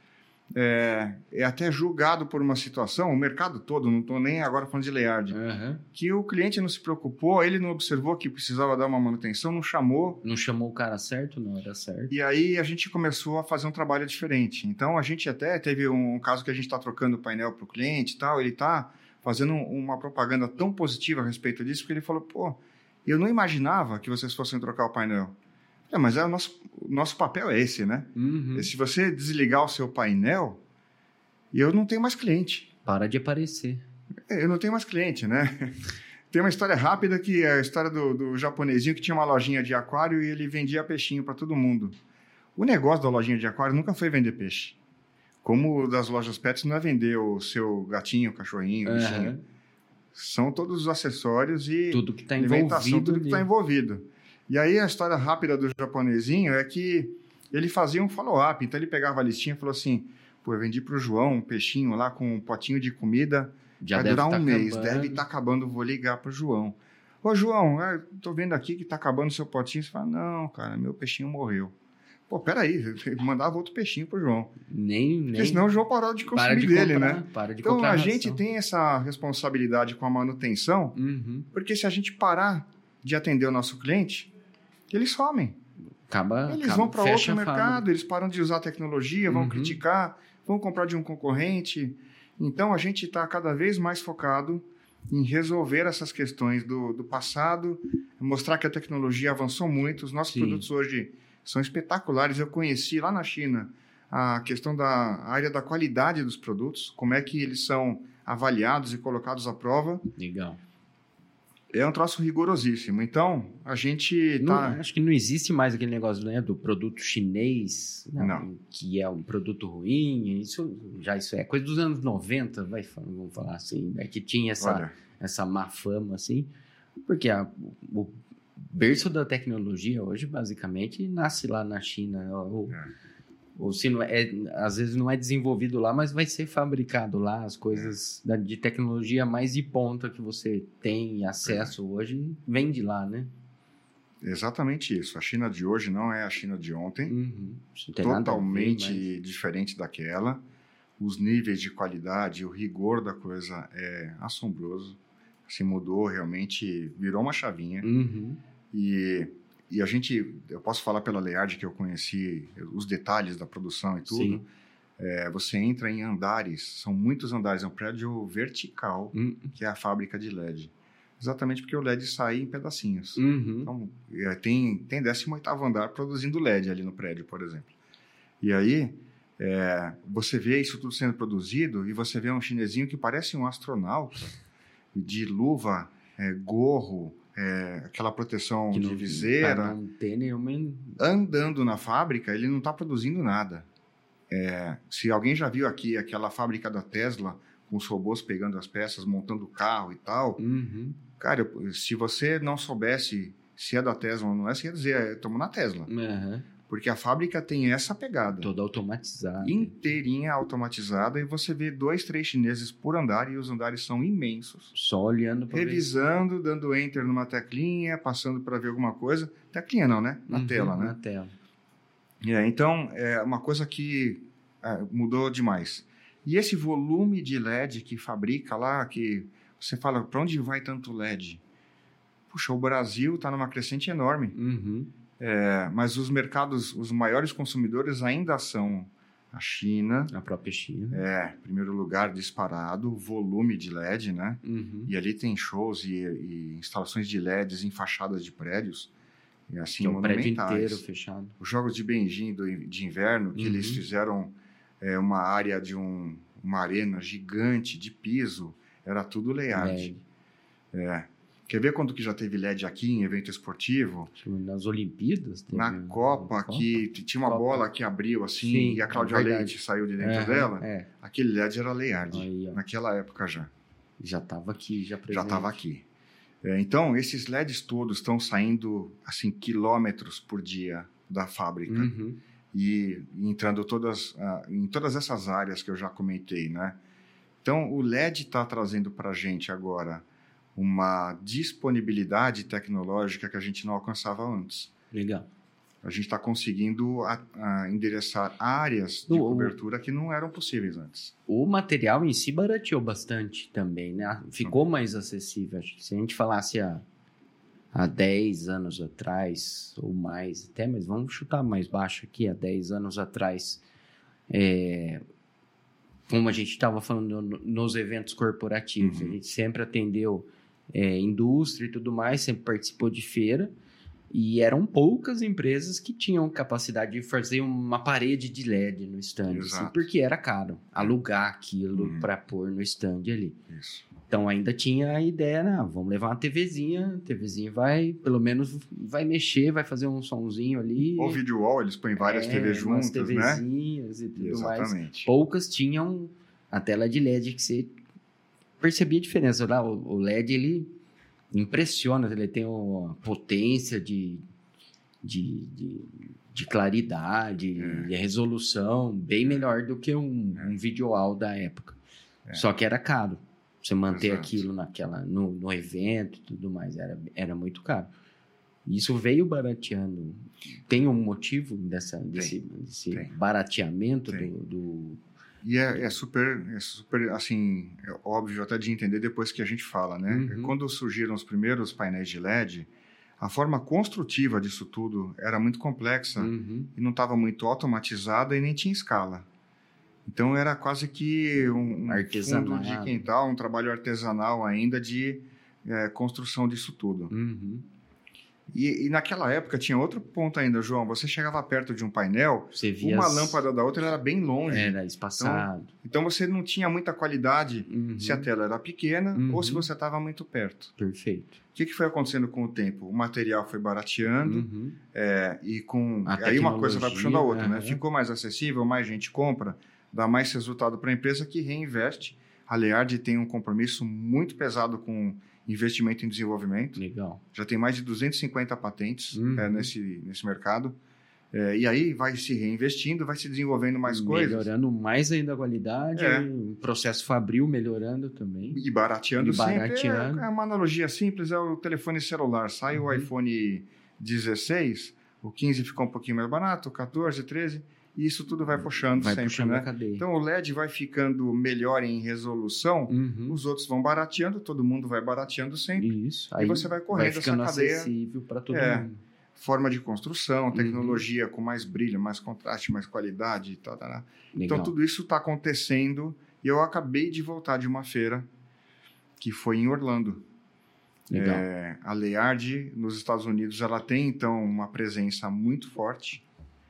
é, é até julgado por uma situação, o mercado todo, não estou nem agora falando de Leard, Uhum. que o cliente não se preocupou, ele não observou que precisava dar uma manutenção, não chamou. Não chamou o cara certo, não era certo. E aí a gente começou a fazer um trabalho diferente. Então, a gente até teve um caso que a gente está trocando o painel para o cliente e tal, ele está fazendo uma propaganda tão positiva a respeito disso, porque ele falou, pô, eu não imaginava que vocês fossem trocar o painel. É, mas é o nosso, o nosso papel é esse, né? Uhum. Se você desligar o seu painel, eu não tenho mais cliente. Para de aparecer. Eu não tenho mais cliente, né? Tem uma história rápida que é a história do, do japonesinho que tinha uma lojinha de aquário e ele vendia peixinho para todo mundo. O negócio da lojinha de aquário nunca foi vender peixe. Como o das lojas pets não é vender o seu gatinho, cachorrinho, Uhum. bichinho. São todos os acessórios e Tudo que está alimentação, envolvido. tudo que está envolvido. E aí a história rápida do japonesinho é que ele fazia um follow-up. Então ele pegava a listinha e falou assim, pô, eu vendi para o João um peixinho lá com um potinho de comida, Já vai deve durar um tá mês, acabando. deve estar acabando, vou ligar para o João. Ô João, eu tô vendo aqui que está acabando o seu potinho. Você fala, não, cara, meu peixinho morreu. Pô, peraí, eu mandava outro peixinho pro João. Nem, nem... Porque senão o João parou de consumir para de dele, comprar, né? Para de Então comprar a ração. gente tem essa responsabilidade com a manutenção, Uhum. porque se a gente parar de atender o nosso cliente, eles somem. Acaba, Eles acaba, vão para outro fecha a mercado, fábrica. eles param de usar a tecnologia, vão Uhum. criticar, vão comprar de um concorrente. Então a gente está cada vez mais focado em resolver essas questões do, do passado, mostrar que a tecnologia avançou muito. Os nossos Sim. produtos hoje são espetaculares. Eu conheci lá na China a questão da área da qualidade dos produtos, como é que eles são avaliados e colocados à prova. Legal. É um troço rigorosíssimo. Então, a gente Não, tá... acho que não existe mais aquele negócio, né, do produto chinês, né, Não. que é um produto ruim. Isso já isso é coisa dos anos noventa, vai, vamos falar assim, né, que tinha essa, Olha, essa má fama, assim, porque a, o berço da tecnologia hoje, basicamente, nasce lá na China. Ou, É. ou se não é, às vezes não é desenvolvido lá, mas vai ser fabricado lá. As coisas da, de tecnologia mais de ponta que você tem acesso hoje, vem de lá, né? exatamente isso. A China de hoje não é a China de ontem. Uhum. Isso não tem nada a ver, Totalmente mas- diferente daquela. Os níveis de qualidade, o rigor da coisa é assombroso. Se mudou realmente, virou uma chavinha. Uhum. E, e a gente, eu posso falar pela Leard que eu conheci os detalhes da produção e tudo. Sim. É, você entra em andares, são muitos andares, é um prédio vertical, Uhum. que é a fábrica de L E D. Exatamente porque o L E D sai em pedacinhos. Uhum. Então, é, tem, tem décimo oitavo andar produzindo L E D ali no prédio, por exemplo. E aí, é, você vê isso tudo sendo produzido e você vê um chinesinho que parece um astronauta, de luva, é, gorro, é, aquela proteção Que de não- viseira, pra não ter nenhuma... andando na fábrica, ele não está produzindo nada. É, se alguém já viu aqui aquela fábrica da Tesla, com os robôs pegando as peças, montando o carro e tal, Uhum. cara, eu- se você não soubesse se é da Tesla ou não é, você ia dizer, estamos na Tesla. Uhum. Porque a fábrica tem essa pegada. Toda automatizada. Inteirinha automatizada, e você vê dois, três chineses por andar, e os andares são imensos. Só olhando para Revisando, dando enter numa teclinha, passando para ver alguma coisa. Teclinha não, né? Na tela, né? Na tela. É, então, é uma coisa que é, mudou demais. E esse volume de L E D que fabrica lá, que você fala, para onde vai tanto L E D? Puxa, o Brasil está numa crescente enorme. Uhum. É, mas os mercados, os maiores consumidores ainda são a China, A própria China. é, em primeiro lugar, disparado, volume de L E D, né? Uhum. E ali tem shows e, e instalações de L E Ds em fachadas de prédios, e assim, Que é o prédio monumentais. inteiro fechado. Os jogos de Beijing do, de inverno, que Uhum. eles fizeram é, uma área de um, uma arena gigante de piso, era tudo L E D. L E D. É. Quer ver quando que já teve L E D aqui em evento esportivo? Nas Olimpíadas. teve Na um- Copa, Copa. que t- tinha uma Copa. bola que abriu assim, Sim, e a Cláudia é verdade. Leite saiu de dentro Aham, dela. É, Aquele L E D era L E D, Aí, ó. naquela época já. já estava aqui, já presente. Já estava aqui. É, então, esses L E Ds todos estão saindo, assim, quilômetros por dia da fábrica. Uhum. E, e entrando todas, uh, em todas essas áreas que eu já comentei, né? Então, o L E D está trazendo para a gente agora uma disponibilidade tecnológica que a gente não alcançava antes. Legal. A gente está conseguindo a, a endereçar áreas de O- cobertura que não eram possíveis antes. O material em si barateou bastante também, né? Ficou mais acessível. Acho que se a gente falasse há, há dez anos atrás, ou mais até, mas vamos chutar mais baixo aqui, há dez anos atrás, é, como a gente estava falando no- nos eventos corporativos, Uhum. a gente sempre atendeu é, indústria e tudo mais, sempre participou de feira, e eram poucas empresas que tinham capacidade de fazer uma parede de L E D no stand, assim, Exato. porque era caro alugar aquilo Uhum. para pôr no stand ali. Isso. Então ainda tinha a ideia, né? Vamos levar uma TVzinha, a TVzinha vai, pelo menos vai mexer, vai fazer um sonzinho ali. Ou video wall, eles põem várias É, T Vs umas juntas, né? TVzinhas e tudo mais. Exatamente. Poucas tinham a tela de L E D que você percebia a diferença. Lá, o o L E D, ele impressiona, ele tem uma potência de, de, de, de claridade, É. de resolução bem melhor do que um, um videoal da época. É. Só que era caro. Você manter Exato. aquilo naquela, no, no evento e tudo mais, era, era muito caro. Isso veio barateando. Tem um motivo dessa, desse, desse tem. barateamento Tem. do, do... E é, é super, é super, assim, é óbvio até de entender depois que a gente fala, né? Uhum. Quando surgiram os primeiros painéis de L E D, a forma construtiva disso tudo era muito complexa Uhum. e não estava muito automatizada e nem tinha escala. Então era quase que um, um Artesanal. fundo de quintal, um trabalho artesanal ainda de é, construção disso tudo. Uhum. E, e naquela época tinha outro ponto ainda, João. Você chegava perto de um painel, Você via uma as- lâmpada da outra era bem longe. Era espaçado. Então você não tinha muita qualidade Uhum. se a tela era pequena Uhum. ou se você estava muito perto. Perfeito. O que, que foi acontecendo com o tempo? O material foi barateando Uhum. é, e com A aí uma coisa vai puxando a outra, né? aham. Ficou mais acessível, mais gente compra, dá mais resultado para a empresa que reinveste. A Leard tem um compromisso muito pesado com investimento em desenvolvimento. Legal. Já tem mais de duzentas e cinquenta patentes Uhum. é, nesse, nesse mercado. É, e aí vai se reinvestindo, vai se desenvolvendo mais coisas. Melhorando mais ainda a qualidade, É. o processo fabril melhorando também. E barateando, E barateando. sempre. É, é uma analogia simples, é o telefone celular. Sai Uhum. o iPhone dezesseis, o quinze ficou um pouquinho mais barato, o quatorze, treze, e isso tudo vai puxando Vai sempre, puxando né? a cadeia. Então o L E D vai ficando melhor em resolução, Uhum. os outros vão barateando, todo mundo vai barateando sempre. Isso. E você vai correndo essa ficando cadeia. acessível para todo É. mundo. Forma de construção, Uhum. tecnologia com mais brilho, mais contraste, mais qualidade, tá, tá, tá. Legal. Então tudo isso está acontecendo e eu acabei de voltar de uma feira que foi em Orlando. Legal. É, a Leard nos Estados Unidos ela tem então uma presença muito forte.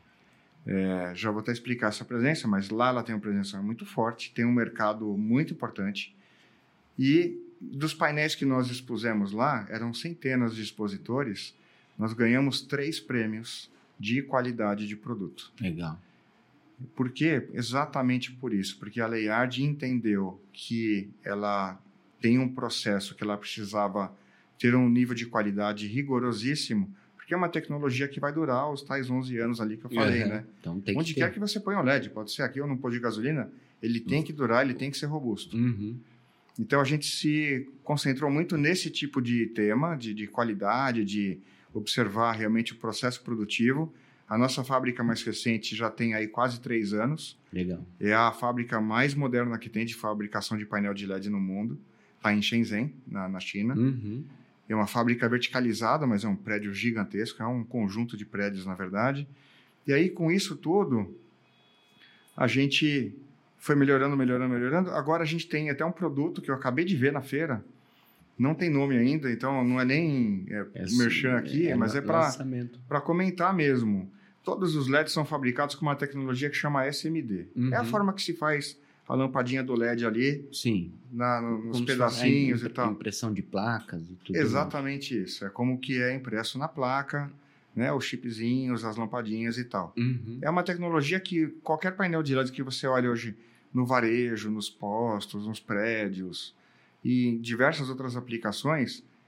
É, já vou até explicar essa presença, mas lá ela tem uma presença muito forte, tem um mercado muito importante. E dos painéis que nós expusemos lá, eram centenas de expositores, nós ganhamos três prêmios de qualidade de produto. Legal. Por quê? Exatamente por isso, porque a Leard entendeu que ela tem um processo que ela precisava ter um nível de qualidade rigorosíssimo, porque é uma tecnologia que vai durar os tais onze anos ali que eu falei, Uhum. né? Então tem Onde que quer ter. que você ponha o L E D, pode ser aqui ou num posto de gasolina, ele tem que durar, ele tem que ser robusto. Uhum. Então a gente se concentrou muito nesse tipo de tema, de, de qualidade, de observar realmente o processo produtivo. A nossa fábrica mais recente já tem aí quase três anos. Legal. É a fábrica mais moderna que tem de fabricação de painel de L E D no mundo. Está em Shenzhen, na, na China. Uhum. É uma fábrica verticalizada, mas é um prédio gigantesco. É um conjunto de prédios, na verdade. E aí, com isso tudo, a gente foi melhorando, melhorando, melhorando. Agora a gente tem até um produto que eu acabei de ver na feira. Não tem nome ainda, então não é nem é, É merchan su- aqui, é mas é para lançamento. para comentar mesmo. Todos os L E Ds são fabricados com uma tecnologia que chama S M D. Uhum. É a forma que se faz a lampadinha do L E D ali, Sim. na, no- nos Como se pedacinhos fosse a e tal. impressão de placas e tudo. Exatamente isso. É como que é impresso na placa, né? Os chipzinhos, as lampadinhas e tal. Uhum. É uma tecnologia que qualquer painel de L E D que você olha hoje no varejo, nos postos, nos prédios e em diversas outras aplicações,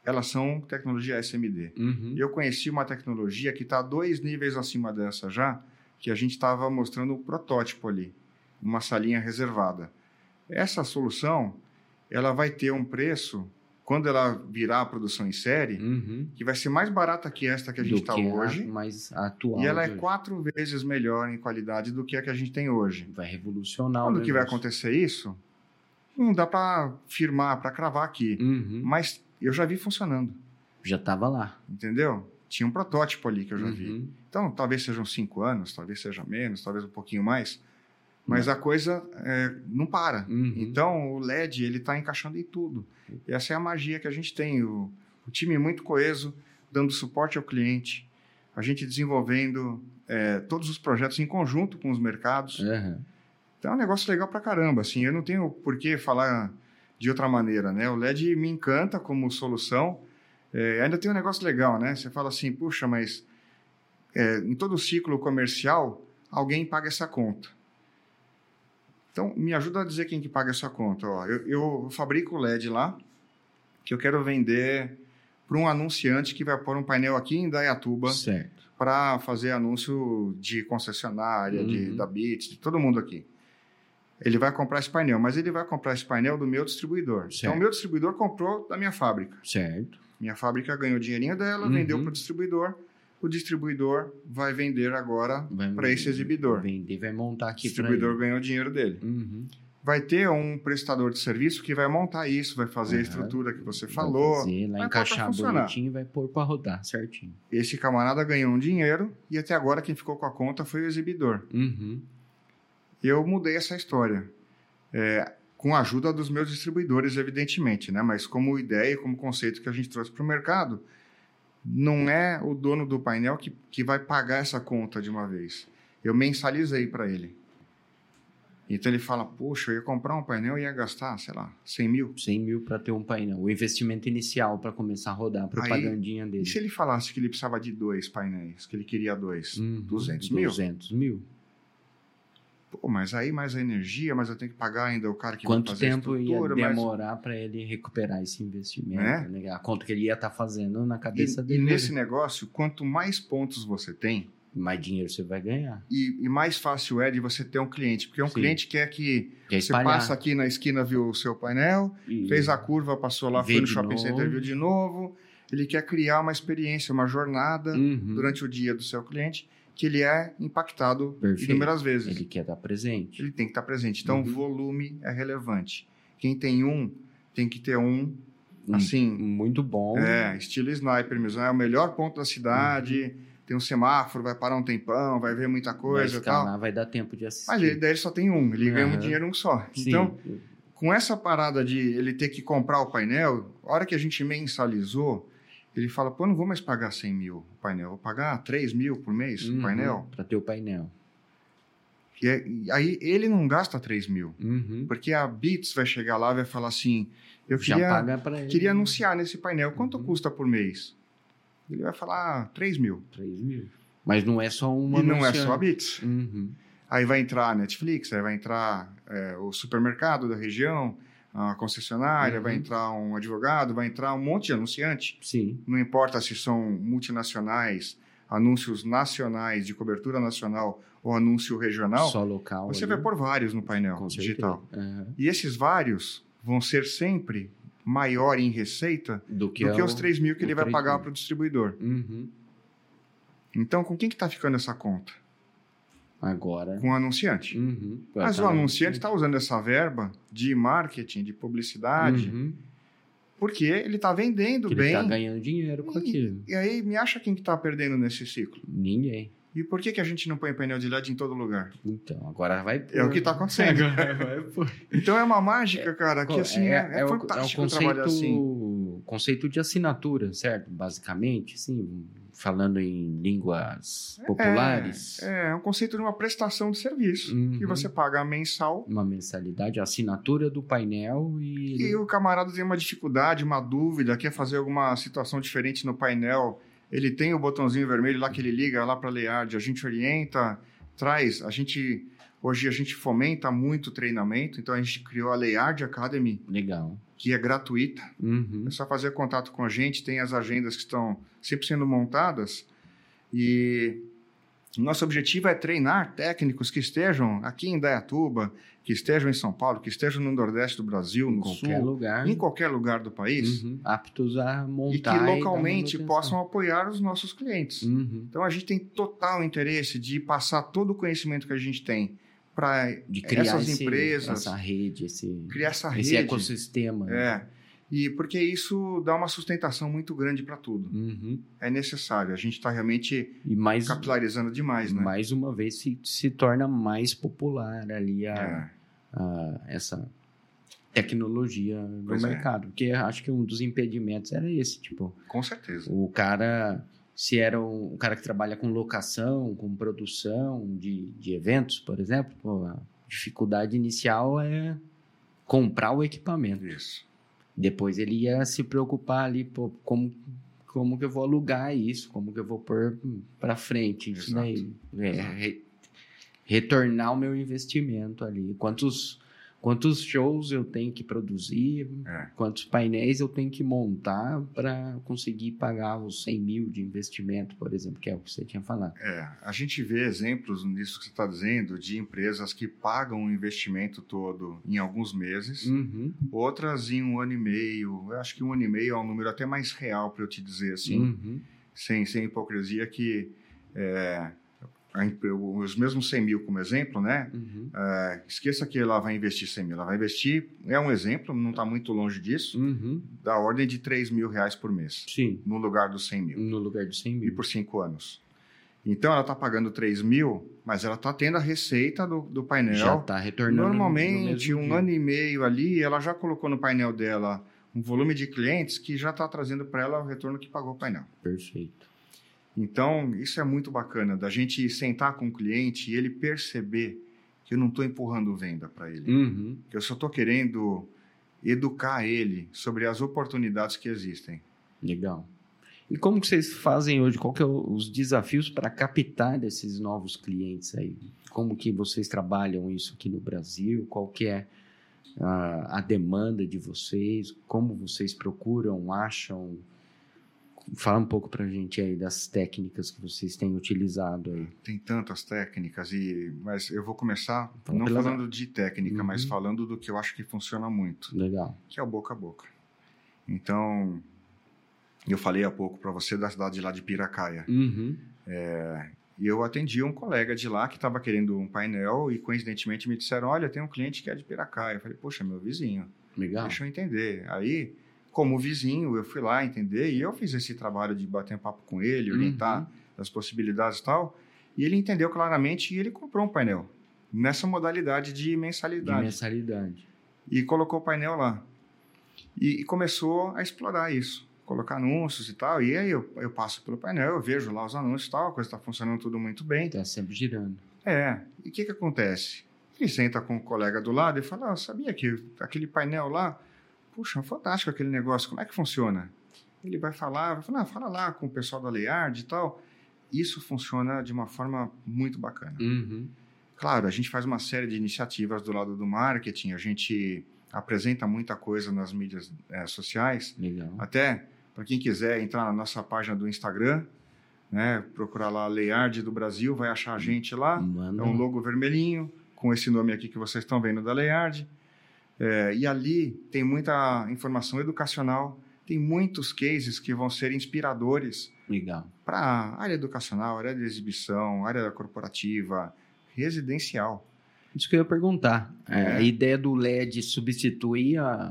elas são tecnologia S M D. Uhum. Eu conheci uma tecnologia que está dois níveis acima dessa já, que a gente estava mostrando o protótipo ali, uma salinha reservada. Essa solução, ela vai ter um preço, quando ela virar a produção em série, Uhum. que vai ser mais barata que esta que a gente está hoje. A mais atual. E ela é hoje. quatro vezes melhor em qualidade do que a que a gente tem hoje. Vai revolucionar Quando o que vai negócio. acontecer isso? Não dá para firmar, para cravar aqui. Uhum. Mas eu já vi funcionando. Já estava lá. Entendeu? Tinha um protótipo ali que eu já Uhum. vi. Então, talvez sejam cinco anos, talvez seja menos, talvez um pouquinho mais. Mas Não. a coisa é, não para. Uhum. Então, o L E D, ele está encaixando em tudo. E essa é a magia que a gente tem. O, o time muito coeso, dando suporte ao cliente. A gente desenvolvendo é, todos os projetos em conjunto com os mercados. Uhum. Então, é um negócio legal pra caramba. Assim, eu não tenho por que falar de outra maneira, né? O L E D me encanta como solução. É, ainda tem um negócio legal, né? Você fala assim, puxa, mas é, em todo o ciclo comercial, alguém paga essa conta. Então, me ajuda a dizer quem que paga essa conta. Ó, eu, eu fabrico o L E D lá, que eu quero vender para um anunciante que vai pôr um painel aqui em Indaiatuba Certo. para fazer anúncio de concessionária, Uhum. de, da Beats, de todo mundo aqui. Ele vai comprar esse painel, mas ele vai comprar esse painel do meu distribuidor. Certo. Então, o meu distribuidor comprou da minha fábrica. Certo. Minha fábrica ganhou o dinheirinho dela, Uhum. vendeu para o distribuidor. O distribuidor vai vender agora Vai para esse exibidor. Vender, vai montar O aqui para distribuidor ele. ganhou o dinheiro dele. Uhum. Vai ter um prestador de serviço que vai montar isso, vai fazer Uhum. a estrutura que você Vai falou. fazer, lá vai encaixar pôr pra funcionar. bonitinho e vai pôr para rodar certinho. Esse camarada ganhou um dinheiro e até agora quem ficou com a conta foi o exibidor. Uhum. Eu mudei essa história. É, com a ajuda dos meus distribuidores, evidentemente, né? Mas como ideia, como conceito que a gente trouxe para o mercado, não é o dono do painel que, que vai pagar essa conta de uma vez. Eu mensalizei para ele. Então ele fala, poxa, eu ia comprar um painel e ia gastar, sei lá, cem mil. cem mil para ter um painel. O investimento inicial para começar a rodar a propagandinha dele. E se ele falasse que ele precisava de dois painéis, que ele queria dois? Uhum. duzentos mil? duzentos mil. Pô, mas aí mais a energia, mas eu tenho que pagar ainda o cara que Quanto vai fazer tempo a ia estrutura. mas- demorar para ele recuperar esse investimento? Né? Né? A conta que ele ia estar fazendo na cabeça E, dele. e nesse negócio, quanto mais pontos você tem, Mais dinheiro você vai ganhar. e, e mais fácil é de você ter um cliente. Porque um Sim. cliente quer que Quer você espalhar. passa aqui na esquina, viu o seu painel, E- fez a curva, passou lá, Vê foi no de shopping novo. center, viu de novo. Ele quer criar uma experiência, uma jornada Uhum. durante o dia do seu cliente, que ele é impactado Perfeito. inúmeras vezes. Ele quer estar presente. Ele tem que estar presente. Então, Uhum. o volume é relevante. Quem tem um, tem que ter um, Um- assim, Muito bom. é, estilo sniper mesmo. É o melhor ponto da cidade, tem um semáforo, vai parar um tempão, vai ver muita Vai coisa e ficar tal. lá, vai dar tempo de assistir. Mas ele, daí ele só tem um, ele ganha um Aham. dinheiro um só. Sim. Então, com essa parada de ele ter que comprar o painel, a hora que a gente mensalizou, ele fala, pô, não vou mais pagar cem mil o painel, vou pagar três mil por mês o Uhum. painel. Para ter o painel. E, é- e aí ele não gasta três mil, Uhum. porque a Beats vai chegar lá e vai falar assim, eu Já queria, paga para ele. queria anunciar nesse painel, quanto Uhum. custa por mês? Ele vai falar, ah, três mil. três mil. Mas não é só uma E não é anunciante. só a Beats. Uhum. Aí vai entrar a Netflix, aí vai entrar é, o supermercado da região, a concessionária, Uhum. vai entrar um advogado, vai entrar um monte de anunciante. Sim. Não importa se são multinacionais, anúncios nacionais de cobertura nacional ou anúncio regional, Só local. você ali. vai pôr vários no painel Com digital. certeza. Aham. E esses vários vão ser sempre maior em receita Do que, do é que o- os três mil que o ele vai três pagar mil. para o distribuidor. Uhum. Então, com quem que está ficando essa conta? Agora. Com o anunciante. Uhum. Mas Tá o lá. anunciante está usando essa verba de marketing, de publicidade, Uhum. porque ele está vendendo Que bem. ele tá ganhando dinheiro com aquilo. E aí, me acha quem está que tá perdendo nesse ciclo? Ninguém. E por que, que a gente não põe painel de L E D em todo lugar? Então, agora vai pôr. É o que está acontecendo. Agora vai pôr. Então é uma mágica, cara, que assim é, é, o- fantástico é o trabalhar assim. conceito, conceito de assinatura, certo? Basicamente, assim, falando em línguas populares. É, é um conceito de uma prestação de serviço, Uhum. que você paga mensal. Uma mensalidade, a assinatura do painel e. E o camarada tem uma dificuldade, uma dúvida, quer fazer alguma situação diferente no painel. Ele tem o botãozinho vermelho lá que ele liga lá para a Layard. A gente orienta, traz. A gente, hoje a gente fomenta muito o treinamento. Então a gente criou a Layard Academy, Legal. que é gratuita. Uhum. É só fazer contato com a gente, tem as agendas que estão sempre sendo montadas e nosso objetivo é treinar técnicos que estejam aqui em Indaiatuba, que estejam em São Paulo, que estejam no Nordeste do Brasil, no qualquer Sul, lugar. em qualquer lugar do país, uhum. aptos a montar e que localmente e possam apoiar os nossos clientes. Uhum. Então a gente tem total interesse de passar todo o conhecimento que a gente tem para essas esse, empresas, essa rede, esse, criar essa esse rede, ecossistema. é, e porque isso dá uma sustentação muito grande para tudo. Uhum. É necessário. A gente está realmente e mais, capilarizando demais, né? Mais uma vez se, se torna mais popular ali a, é. a, essa tecnologia no pois mercado. É. Porque acho que um dos impedimentos era esse, tipo... Com certeza. O cara... Se era um, um cara que trabalha com locação, com produção de, de eventos, por exemplo, pô, a dificuldade inicial é comprar o equipamento. Isso. Depois ele ia se preocupar ali, pô, como, como que eu vou alugar isso, como que eu vou pôr para frente isso daí. É, re, retornar o meu investimento ali. Quantos, quantos shows eu tenho que produzir, é. quantos painéis eu tenho que montar para conseguir pagar os cem mil de investimento, por exemplo, que é o que você tinha falado. É, a gente vê exemplos nisso que você está dizendo de empresas que pagam o investimento todo em alguns meses, uhum. outras em um ano e meio. Eu acho que um ano e meio é um número até mais real para eu te dizer assim, uhum. sem, sem hipocrisia, que é, os mesmos cem mil como exemplo, né? Uhum. É, esqueça que ela vai investir cem mil, ela vai investir, é um exemplo, não está muito longe disso, uhum. da ordem de três mil reais por mês. Sim. No lugar dos cem mil. No lugar dos cem mil. E por cinco anos. Então, ela está pagando três mil, mas ela está tendo a receita do, do painel. Já está retornando. Normalmente, um dia. ano e meio ali, ela já colocou no painel dela um volume de clientes que já está trazendo para ela o retorno que pagou o painel. Perfeito. Então, isso é muito bacana, da gente sentar com o cliente e ele perceber que eu não estou empurrando venda para ele. Uhum. Que eu só estou querendo educar ele sobre as oportunidades que existem. Legal. E como que vocês fazem hoje? Qual que é os desafios para captar esses novos clientes aí? Como que vocês trabalham isso aqui no Brasil? Qual que é a, a demanda de vocês? Como vocês procuram, acham? Fala um pouco para a gente aí das técnicas que vocês têm utilizado aí. Tem tantas técnicas, e, mas eu vou começar Fala não pelas... falando de técnica, uhum. mas falando do que eu acho que funciona muito. Legal. Que é o boca a boca. Então, eu falei há pouco para você da cidade lá de Piracaia. Uhum. É, e eu atendi um colega de lá que estava querendo um painel e, coincidentemente, me disseram, olha, tem um cliente que é de Piracaia. Eu falei, poxa, meu vizinho. Legal. Deixa eu entender. Aí... Como vizinho, eu fui lá entender e eu fiz esse trabalho de bater um papo com ele, orientar uhum. as possibilidades e tal. E ele entendeu claramente e ele comprou um painel nessa modalidade de mensalidade. De mensalidade. E colocou o painel lá. E, e começou a explorar isso. Colocar anúncios e tal. E aí eu, eu passo pelo painel, eu vejo lá os anúncios e tal, a coisa está funcionando tudo muito bem. Está sempre girando. É. E o que que acontece? Ele senta com o colega do lado e fala, ah, sabia que aquele painel lá... Puxa, fantástico aquele negócio, como é que funciona? Ele vai falar, vai falar, ah, fala lá com o pessoal da Layard e tal. Isso funciona de uma forma muito bacana. Uhum. Claro, a gente faz uma série de iniciativas do lado do marketing, a gente apresenta muita coisa nas mídias é, sociais. Legal. Até, para quem quiser entrar na nossa página do Instagram, né, procurar lá Layard do Brasil, vai achar a gente lá. Manda. É um logo vermelhinho, com esse nome aqui que vocês estão vendo da Layard. É, e ali tem muita informação educacional, tem muitos cases que vão ser inspiradores para a área educacional, área de exibição, área corporativa, residencial. Isso que eu ia perguntar. É. A ideia do L E D substituir a,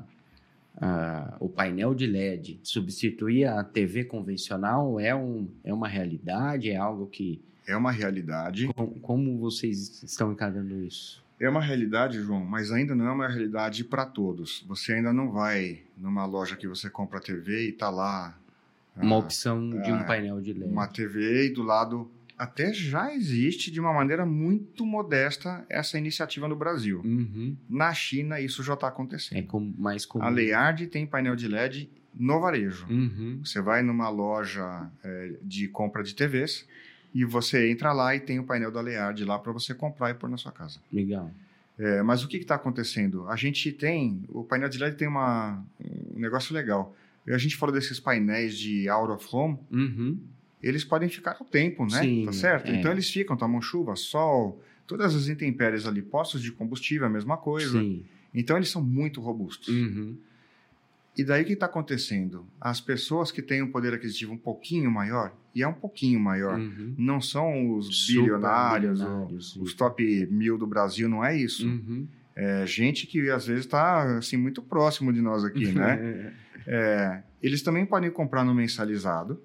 a, o painel de L E D, substituir a T V convencional é, um, é uma realidade? É algo que... É uma realidade. Como, como vocês estão encarando isso? É uma realidade, João, mas ainda não é uma realidade para todos. Você ainda não vai numa loja que você compra a T V e está lá... Uma ah, opção de um ah, painel de L E D. Uma T V e do lado... Até já existe de uma maneira muito modesta essa iniciativa no Brasil. Uhum. Na China, isso já está acontecendo. É com, mais comum. A Layard tem painel de L E D no varejo. Uhum. Você vai numa loja é, de compra de T Vs... E você entra lá e tem o painel da Layard lá para você comprar e pôr na sua casa. Legal. É, mas o que está acontecendo? A gente tem, o painel de L E D tem uma, um negócio legal. A gente falou desses painéis de out of home, Uhum. eles podem ficar ao tempo, né? Sim, Tá certo? é. Então eles ficam, tomam chuva, sol, todas as intempéries ali, postos de combustível, a mesma coisa. Sim. Então eles são muito robustos. Uhum. E daí o que está acontecendo? As pessoas que têm um poder aquisitivo um pouquinho maior, e é um pouquinho maior, Uhum. não são os Super bilionários, bilionários, ou os top mil do Brasil, não é isso. Uhum. É gente que às vezes está assim, muito próximo de nós aqui, né? É, eles também podem comprar no mensalizado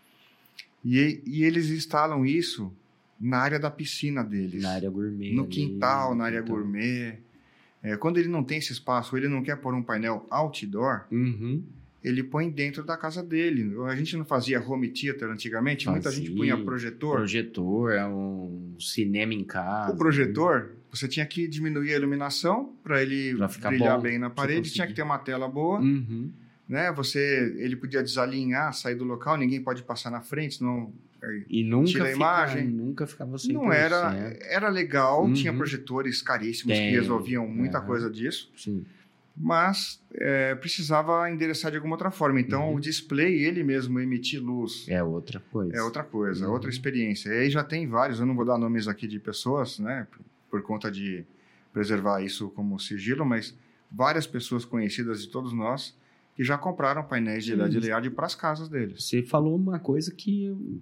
e, e eles instalam isso na área da piscina deles. Na área gourmet. No ali, quintal, no na área quintal. gourmet. É, quando ele não tem esse espaço, ele não quer pôr um painel outdoor, Uhum. ele põe dentro da casa dele. A gente não fazia home theater antigamente? Muita Fazia. gente punha projetor. Projetor, é um cinema em casa. O projetor, você tinha que diminuir a iluminação para ele Pra ficar brilhar bom, bem na pra parede, conseguir. tinha que ter uma tela boa. Uhum. Né? Você, ele podia desalinhar, sair do local, ninguém pode passar na frente, senão E nunca, tira a fica, imagem. nunca ficava cem por cento. Não era, era legal, Uhum. tinha projetores caríssimos Tem. que resolviam muita Uhum. coisa disso, Sim. mas é, precisava endereçar de alguma outra forma. Então, Uhum. o display, ele mesmo emitir luz, É outra coisa. é outra coisa, Uhum. outra experiência. E aí já tem vários, eu não vou dar nomes aqui de pessoas, né, por, por conta de preservar isso como sigilo, mas várias pessoas conhecidas de todos nós que já compraram painéis de L E D Sim. layout para as casas deles. Você falou uma coisa que eu,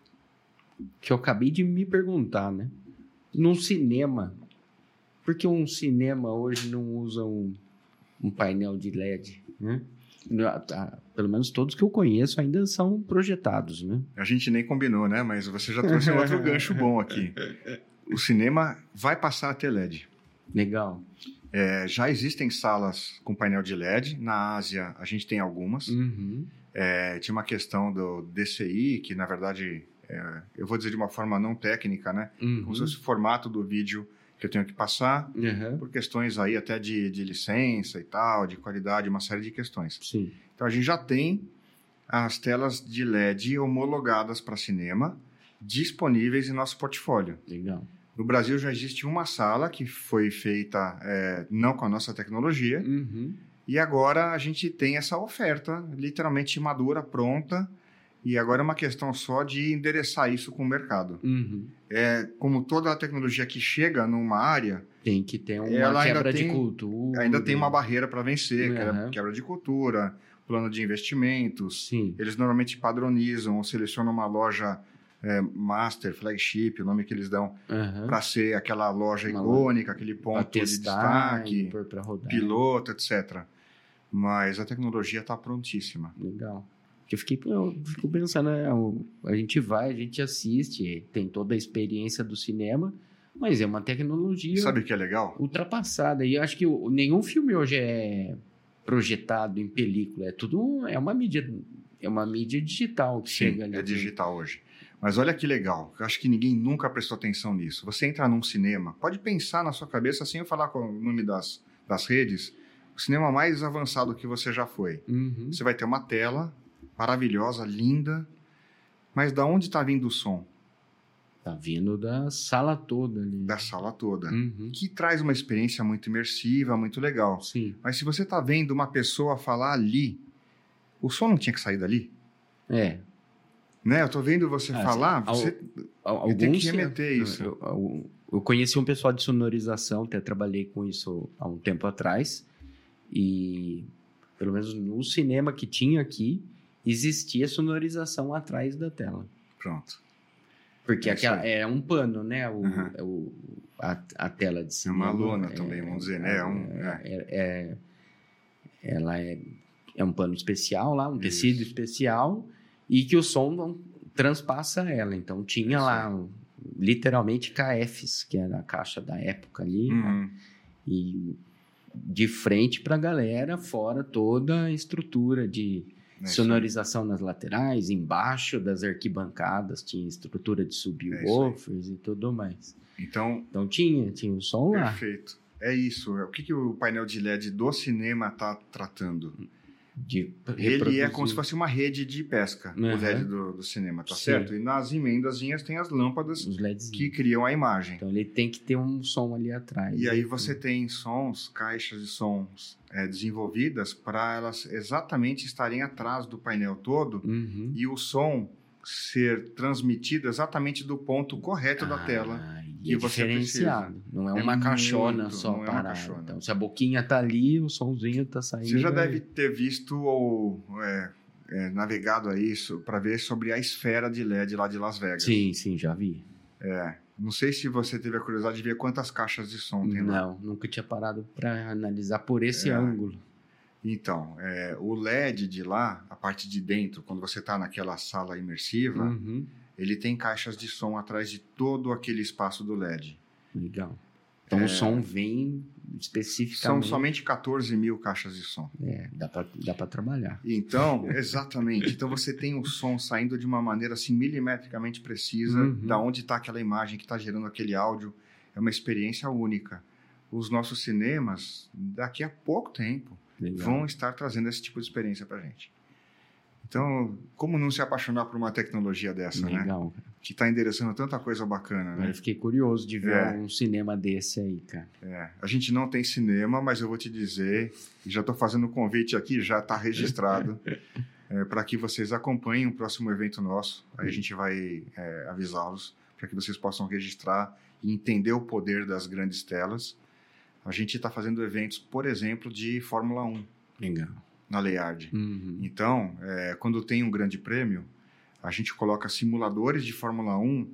que eu acabei de me perguntar, né? Num cinema, por que um cinema hoje não usa um, um painel de L E D, né? Ah, pelo menos todos que eu conheço ainda são projetados, né? A gente nem combinou, né? Mas você já trouxe um outro gancho bom aqui. O cinema vai passar a ter L E D. Legal. É, já existem salas com painel de L E D. Na Ásia, a gente tem algumas. Uhum. É, tinha uma questão do D C I, que na verdade, é, eu vou dizer de uma forma não técnica, né? Uhum. Como se fosse o formato do vídeo que eu tenho que passar, Uhum. por questões aí até de, de licença e tal, de qualidade, uma série de questões. Sim. Então a gente já tem as telas de L E D homologadas para cinema disponíveis em nosso portfólio. Legal. No Brasil já existe uma sala que foi feita é, não com a nossa tecnologia, Uhum. e agora a gente tem essa oferta literalmente madura, pronta, e agora é uma questão só de endereçar isso com o mercado. Uhum. É, como toda a tecnologia que chega numa área, Tem que ter uma Ela ainda quebra de tem- cultura. ainda tem uma barreira para vencer, que é Uhum. a quebra de cultura, plano de investimentos. Sim. Eles normalmente padronizam ou selecionam uma loja é, master, flagship, o nome que eles dão, Uhum. para ser aquela loja Uma icônica, aquele Pra ponto de testar, destaque, e pôr pra rodar. piloto, etcétera. Mas a tecnologia está prontíssima. Legal. Eu fiquei, eu fico pensando, né, o- a gente vai, a gente assiste, tem toda a experiência do cinema, mas é uma tecnologia Sabe o que é legal? ultrapassada. E eu acho que o- nenhum filme hoje é projetado em película. É tudo, é uma mídia, é uma mídia digital que Sim, chega ali. é digital hoje. Mas olha que legal, eu acho que ninguém nunca prestou atenção nisso. Você entra num cinema, pode pensar na sua cabeça, sem eu falar com o nome das, das redes, o cinema mais avançado que você já foi. Uhum. Você vai ter uma tela maravilhosa, linda, mas da onde está vindo o som? Tá vindo da sala toda ali. Da sala toda. Uhum. Que traz uma experiência muito imersiva, muito legal. Sim. Mas se você está vendo uma pessoa falar ali, o som não tinha que sair dali? É. Né? Eu tô vendo você Ah, falar, sim. você Al- Eu tenho que Alguns remeter isso. Eu, eu, eu conheci um pessoal de sonorização, até trabalhei com isso há um tempo atrás. E, pelo menos no cinema que tinha aqui, existia sonorização atrás da tela. Pronto. Porque É aquela, isso aí. é um pano, né? O, Uhum. é o, a, a tela de É cinema. uma lona também, vamos dizer, né? É um- é. é- é- ela é, é um pano especial lá, um tecido Isso. especial, e que o som não transpassa ela. Então tinha Isso lá um, literalmente K Fs, que era a caixa da época ali, né? Uhum. E de frente para a galera, fora toda a estrutura de É isso sonorização nas laterais, embaixo das arquibancadas tinha estrutura de subwoofers e tudo mais. aí. Então, Então tinha, tinha o som lá. perfeito. É isso. O que, que o painel de L E D do cinema está tratando? De Ele é como se fosse uma rede de pesca, Uhum. o L E D do, do cinema, tá Sim. certo? E nas emendazinhas tem as lâmpadas Os L E Ds. que criam a imagem. Então ele tem que ter um som ali atrás. E aí você tem sons, caixas de sons é, desenvolvidas para elas exatamente estarem atrás do painel todo Uhum. e o som ser transmitido exatamente do ponto correto da Ah, tela. e que é você diferenciado. Não é É uma caixona muito, só não é uma parada. caixona. Então, se a boquinha tá ali, o somzinho tá saindo. Você já vai- deve ter visto ou é, é, navegado aí para ver sobre a esfera de L E D lá de Las Vegas. Sim, sim, já vi. É. Não sei se você teve a curiosidade de ver quantas caixas de som tem lá. Não, nunca tinha parado para analisar por esse É. ângulo. Então, é, o L E D de lá, a parte de dentro, quando você está naquela sala imersiva, Uhum. ele tem caixas de som atrás de todo aquele espaço do L E D. Legal. Então o som vem São especificamente. somente catorze mil caixas de som. É, dá pra, dá pra trabalhar. Então, exatamente. Então você tem o som saindo de uma maneira assim milimetricamente precisa Uhum. da onde está aquela imagem que está gerando aquele áudio. É uma experiência única. Os nossos cinemas, daqui a pouco tempo, Legal. vão estar trazendo esse tipo de experiência para gente. Então, como não se apaixonar por uma tecnologia dessa, né? Legal. Que está endereçando tanta coisa bacana, né? Eu fiquei curioso de ver É. um cinema desse aí, cara. É, a gente não tem cinema, mas eu vou te dizer, e já estou fazendo o convite aqui, já está registrado, é, para que vocês acompanhem o próximo evento nosso. Aí a gente vai é, avisá-los para que vocês possam registrar e entender o poder das grandes telas. A gente está fazendo eventos, por exemplo, de Fórmula um Legal. na Leyard. Uhum. Então, é, quando tem um grande prêmio, a gente coloca simuladores de Fórmula um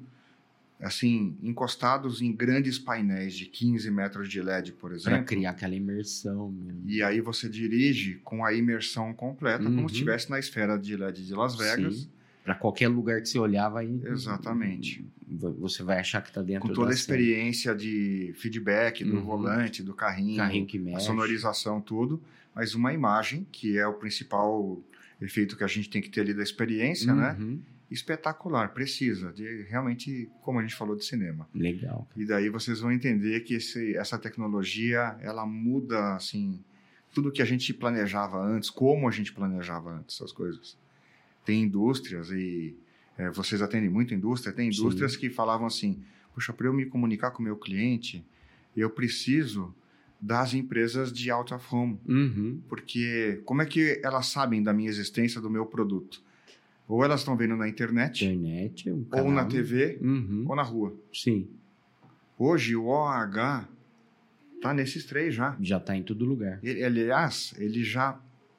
assim, encostados em grandes painéis de quinze metros de L E D, por Pra exemplo. criar aquela imersão mesmo. E aí você dirige com a imersão completa, Uhum. como se estivesse na esfera de L E D de Las Vegas. Sim. Pra qualquer lugar que você olhar, vai. Exatamente. Você vai achar que tá dentro Com toda da a experiência de feedback do Uhum. volante, do carrinho, Carrinho que a mexe. sonorização, tudo. Mas uma imagem, que é o principal efeito que a gente tem que ter ali da experiência, né? Uhum. Espetacular, precisa de realmente, como a gente falou, de cinema. Legal. E daí vocês vão entender que esse, essa tecnologia, ela muda, assim, tudo que a gente planejava antes, como a gente planejava antes as coisas. Tem indústrias e é, vocês atendem muito indústria, tem indústrias Sim. que falavam assim, puxa, para eu me comunicar com o meu cliente, eu preciso das empresas de out of home, Uhum. porque como é que elas sabem da minha existência, do meu produto? Ou elas estão vendo na internet, Internet. Um ou na canal. T V, Uhum. ou na rua. Sim. Hoje o O H tá nesses três já. Já tá em todo lugar. Ele, aliás, ele já,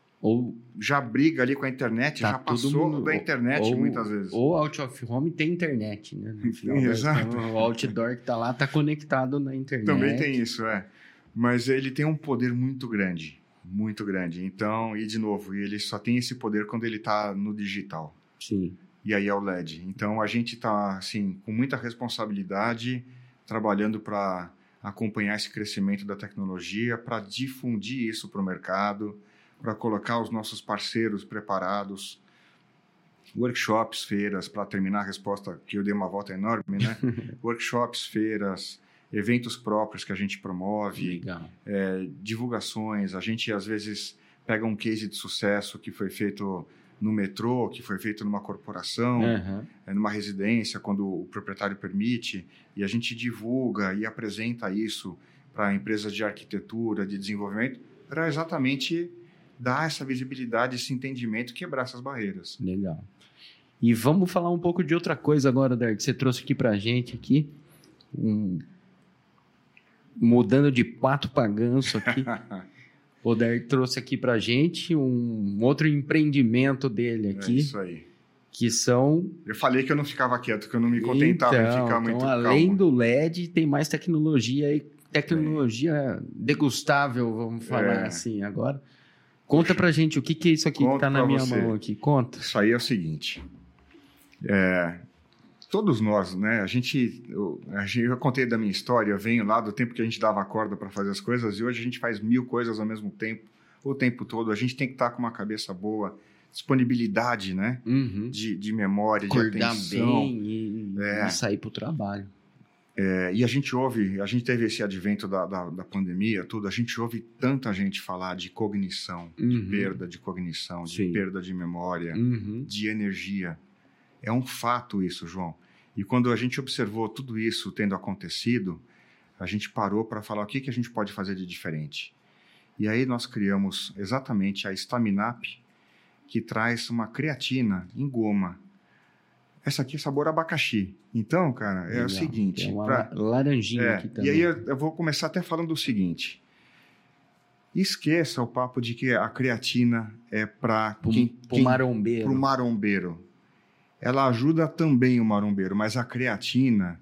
Ou já briga ali com a internet, tá já todo passou mundo- da internet ou, muitas vezes. Ou out of home tem internet, né? No final das Exato. contas, o outdoor que tá lá tá conectado na internet. Também tem isso, é. Mas ele tem um poder muito grande, muito grande. Então, e de novo, ele só tem esse poder quando ele está no digital. Sim. E aí é o L E D. Então, a gente está, assim, com muita responsabilidade, trabalhando para acompanhar esse crescimento da tecnologia, para difundir isso para o mercado, para colocar os nossos parceiros preparados, workshops, feiras, para terminar a resposta, que eu dei uma volta enorme, né? Workshops, feiras, eventos próprios que a gente promove, Legal. é, divulgações. A gente, às vezes, pega um case de sucesso que foi feito no metrô, que foi feito numa corporação, Aham. é, numa residência, quando o proprietário permite, e a gente divulga e apresenta isso para empresas de arquitetura, de desenvolvimento, para exatamente dar essa visibilidade, esse entendimento, quebrar essas barreiras. Legal. E vamos falar um pouco de outra coisa agora, Dar, que você trouxe aqui pra gente aqui. Um... Mudando de pato para ganso aqui. O Dar trouxe aqui pra gente um outro empreendimento dele É aqui, isso aí. que são... Eu falei que eu não ficava quieto, que eu não me contentava em Então, ficar muito então, calmo. além do L E D, tem mais tecnologia aí, tecnologia degustável, vamos falar É. assim agora. Conta pra gente o que, que é isso aqui que Conto tá na pra minha você. mão aqui. Conta. Isso aí é o seguinte, é, todos nós, né, a gente, eu, a gente, eu contei da minha história, eu venho lá do tempo que a gente dava corda para fazer as coisas e hoje a gente faz mil coisas ao mesmo tempo, o tempo todo, a gente tem que estar com uma cabeça boa, disponibilidade, né, Uhum. de, de memória, de Acordar atenção. bem e, É. e sair pro trabalho. É, e a gente ouve, a gente teve esse advento da, da, da pandemia, tudo, a gente ouve tanta gente falar de cognição, Uhum. de perda de cognição, de Sim. perda de memória, Uhum. de energia. É um fato isso, João. E quando a gente observou tudo isso tendo acontecido, a gente parou para falar o que, que a gente pode fazer de diferente. E aí nós criamos exatamente a Staminap, que traz uma creatina em goma. Essa aqui é sabor abacaxi. Então, cara, é Legal. o seguinte... Tem uma pra... laranjinha é, aqui também. E aí eu, eu vou começar até falando do seguinte. Esqueça o papo de que a creatina é para quem... Pro marombeiro. Para o marombeiro. Ela ajuda também o marombeiro, mas a creatina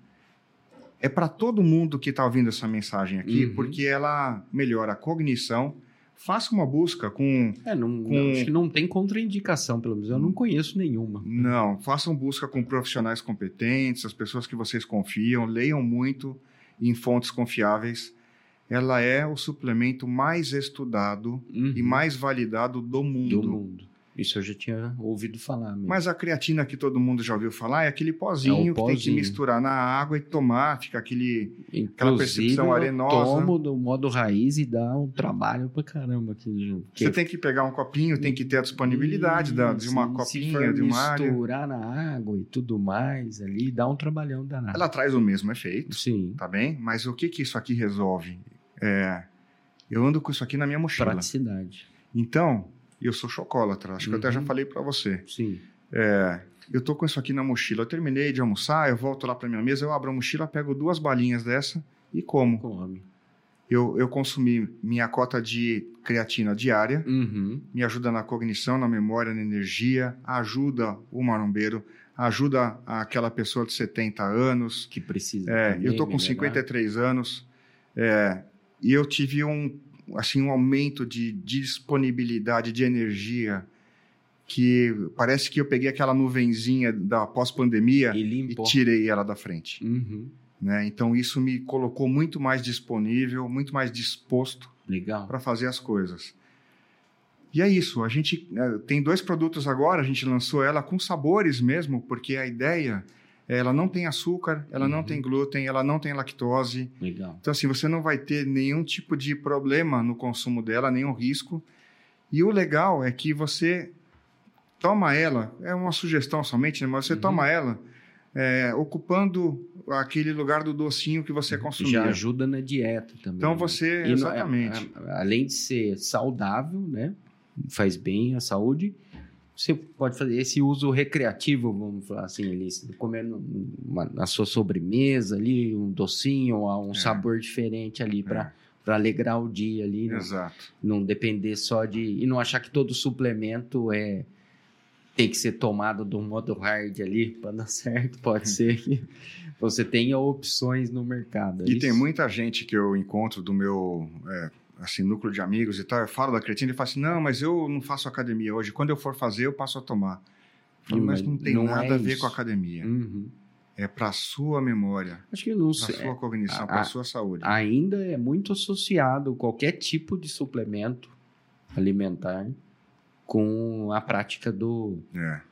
é para todo mundo que está ouvindo essa mensagem aqui, Uhum. porque ela melhora a cognição. Faça uma busca com... É, não, com... não, acho que não tem contraindicação, pelo menos eu não conheço nenhuma. Não, façam busca com profissionais competentes, as pessoas que vocês confiam, leiam muito em fontes confiáveis. Ela é o suplemento mais estudado Uhum. e mais validado do mundo. Do mundo. Isso eu já tinha ouvido falar mesmo. Mas a creatina que todo mundo já ouviu falar é aquele pozinho, É o que tem que pozinho. misturar na água e tomar, fica aquele... Inclusive, aquela percepção eu arenosa. tomo do modo raiz e dá um trabalho pra caramba aqui. Você tem que pegar um copinho, tem que ter a disponibilidade da- de uma Sim, copinha, se for de uma área. misturar na água e tudo mais ali, dá um trabalhão danado. Ela traz o mesmo efeito, Sim, tá bem? Mas o que, que isso aqui resolve? É, eu ando com isso aqui na minha mochila. praticidade. Então, eu sou chocolatra, acho que eu até já Uhum. falei para você. Sim. É, eu tô com isso aqui na mochila. Eu terminei de almoçar, eu volto lá para minha mesa, eu abro a mochila, pego duas balinhas dessa e como. Come. Eu, eu consumi minha cota de creatina diária, Uhum. me ajuda na cognição, na memória, na energia, ajuda o marombeiro, ajuda aquela pessoa de setenta anos. Que precisa. É, também eu tô com melhorar. cinquenta e três anos é, e eu tive um, assim, um aumento de disponibilidade de energia que parece que eu peguei aquela nuvenzinha da pós-pandemia E e limpou. tirei ela da frente. Uhum. Né? Então isso me colocou muito mais disponível, muito mais disposto Legal. para fazer as coisas. E é isso, a gente é, tem dois produtos agora, a gente lançou ela com sabores mesmo, porque a ideia, é, ela não tem açúcar, ela não Uhum. tem glúten, ela não tem lactose. Legal. Então assim, você não vai ter nenhum tipo de problema no consumo dela, nenhum risco. E o legal é que você toma ela, é uma sugestão somente, né? Mas você Uhum. toma ela é, ocupando aquele lugar do docinho que você consumia. Já ajuda na dieta também. Então né? você, E não- exatamente. a- a- além de ser saudável, né? Faz bem à saúde. Você pode fazer esse uso recreativo, vamos falar assim, ali, comendo uma- na sua sobremesa ali, um docinho, um É. sabor diferente ali para É. para alegrar o dia ali, não, Exato. não depender só de e não achar que todo suplemento é tem que ser tomado do modo hard ali para dar certo. Pode ser que você tenha opções no mercado. é E isso? tem muita gente que eu encontro do meu é, assim, núcleo de amigos e tal, eu falo da creatina e falo assim, não, mas eu não faço academia hoje, quando eu for fazer eu passo a tomar. Eu falo, mas não tem Não nada é a ver isso. com a academia. Uhum. É para sua memória, Acho que não para sei. sua cognição, a- para a- sua saúde. Ainda é muito associado qualquer tipo de suplemento alimentar com a prática do, É.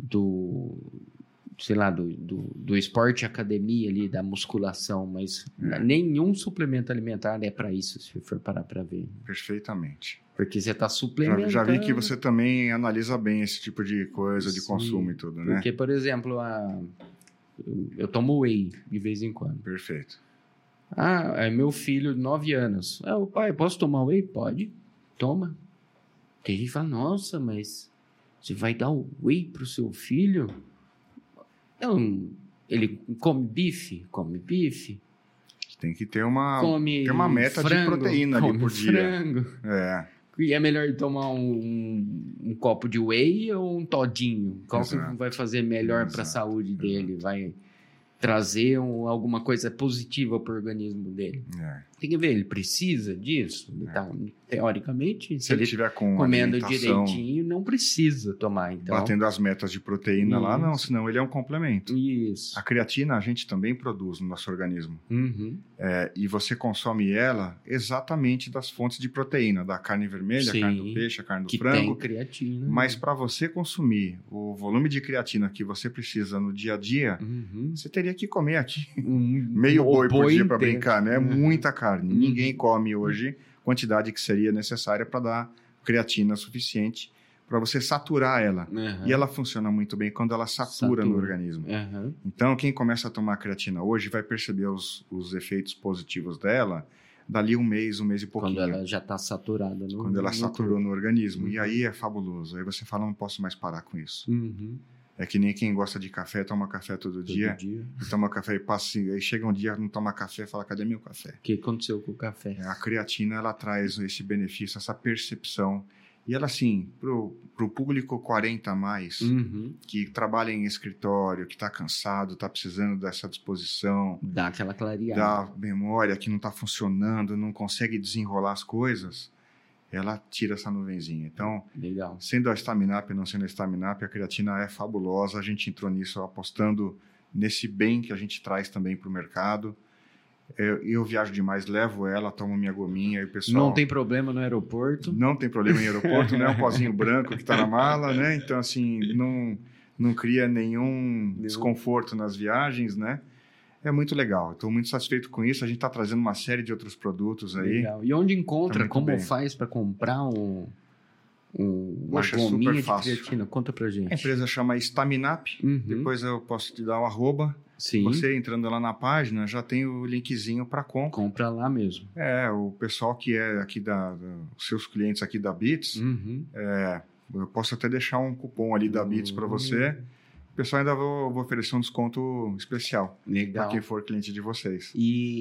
do sei lá, do, do, do esporte academia ali, da musculação, mas É. nenhum suplemento alimentar é para isso, se for parar para ver. Perfeitamente. Porque você está Já, suplementando. já vi que você também analisa bem esse tipo de coisa, de Sim, consumo e tudo, né? Porque, por exemplo, a, eu, eu tomo whey de vez em quando. Perfeito. Ah, é meu filho de nove anos. Ah, o pai, posso tomar whey? Pode. Toma. Tem gente que fala, nossa, mas você vai dar o whey pro seu filho? Não, ele come bife? Come bife. Tem que ter uma, come tem uma meta frango, de proteína ali come por dia. frango. É, E é melhor tomar um, um, um copo de whey ou um todinho? Qual que Exato. vai fazer melhor para a Exato, saúde dele? Vai trazer um, alguma coisa positiva para o organismo dele? é. Tem que ver, ele precisa disso? Então, teoricamente, se, Se ele ele tiver com comendo alimentação, direitinho, não precisa tomar. Então, batendo as metas de proteína lá, não, Isso. senão ele é um complemento. isso. A creatina a gente também produz no nosso organismo. Uhum. É, e você consome ela exatamente das fontes de proteína, da carne vermelha, a Sim, carne do peixe, a carne do Que frango. tem creatina. Mas para você consumir o volume de creatina que você precisa no dia a dia, Uhum. você teria teria que comer aqui Um, meio o boi por dia para inteiro. brincar, né? Uhum. Muita carne. Uhum. Ninguém come hoje a quantidade que seria necessária para dar creatina suficiente para você saturar ela. Uhum. E ela funciona muito bem quando ela satura, Satura. no organismo. Uhum. Então, quem começa a tomar creatina hoje vai perceber os, os efeitos positivos dela dali um mês, um mês e pouquinho. Quando ela já está saturada. No, Quando ela no saturou corpo. no organismo. Uhum. E aí é fabuloso. Aí você fala, não posso mais parar com isso. Uhum. É que nem quem gosta de café, toma café todo, Todo dia. dia. E toma café e passa... Aí chega um dia, não toma café, fala, cadê meu café? O que aconteceu com o café? A creatina, ela traz esse benefício, essa percepção. E ela, assim, pro, pro público quarenta a mais, Uhum. que trabalha em escritório, que está cansado, está precisando dessa disposição, Dá aquela clareada. da memória que não está funcionando, não consegue desenrolar as coisas, ela tira essa nuvenzinha. Então, Legal. sendo a Staminap, não sendo a Staminap, a creatina é fabulosa. A gente entrou nisso apostando nesse bem que a gente traz também para o mercado. Eu, eu viajo demais, levo ela, tomo minha gominha e o pessoal... Não tem problema no aeroporto. Não tem problema em aeroporto, não é um pozinho branco que está na mala, né? Então, assim, não, não cria nenhum desconforto nas viagens, né? É muito legal. Estou muito satisfeito com isso. A gente está trazendo uma série de outros produtos aí. Legal. E onde encontra? Tá muito Como bem. faz para comprar um, um, uma Poxa, é gominha super de fácil. creatina? Conta pra gente. A empresa chama Staminap. Uhum. Depois eu posso te dar o arroba. Sim. Você entrando lá na página, já tem o linkzinho para compra. Compra lá mesmo. É, o pessoal que é aqui da... da os seus clientes aqui da Beats, Uhum. é, eu posso até deixar um cupom ali da Beats para você. O pessoal ainda vou, vou oferecer um desconto especial para Legal. quem for cliente de vocês.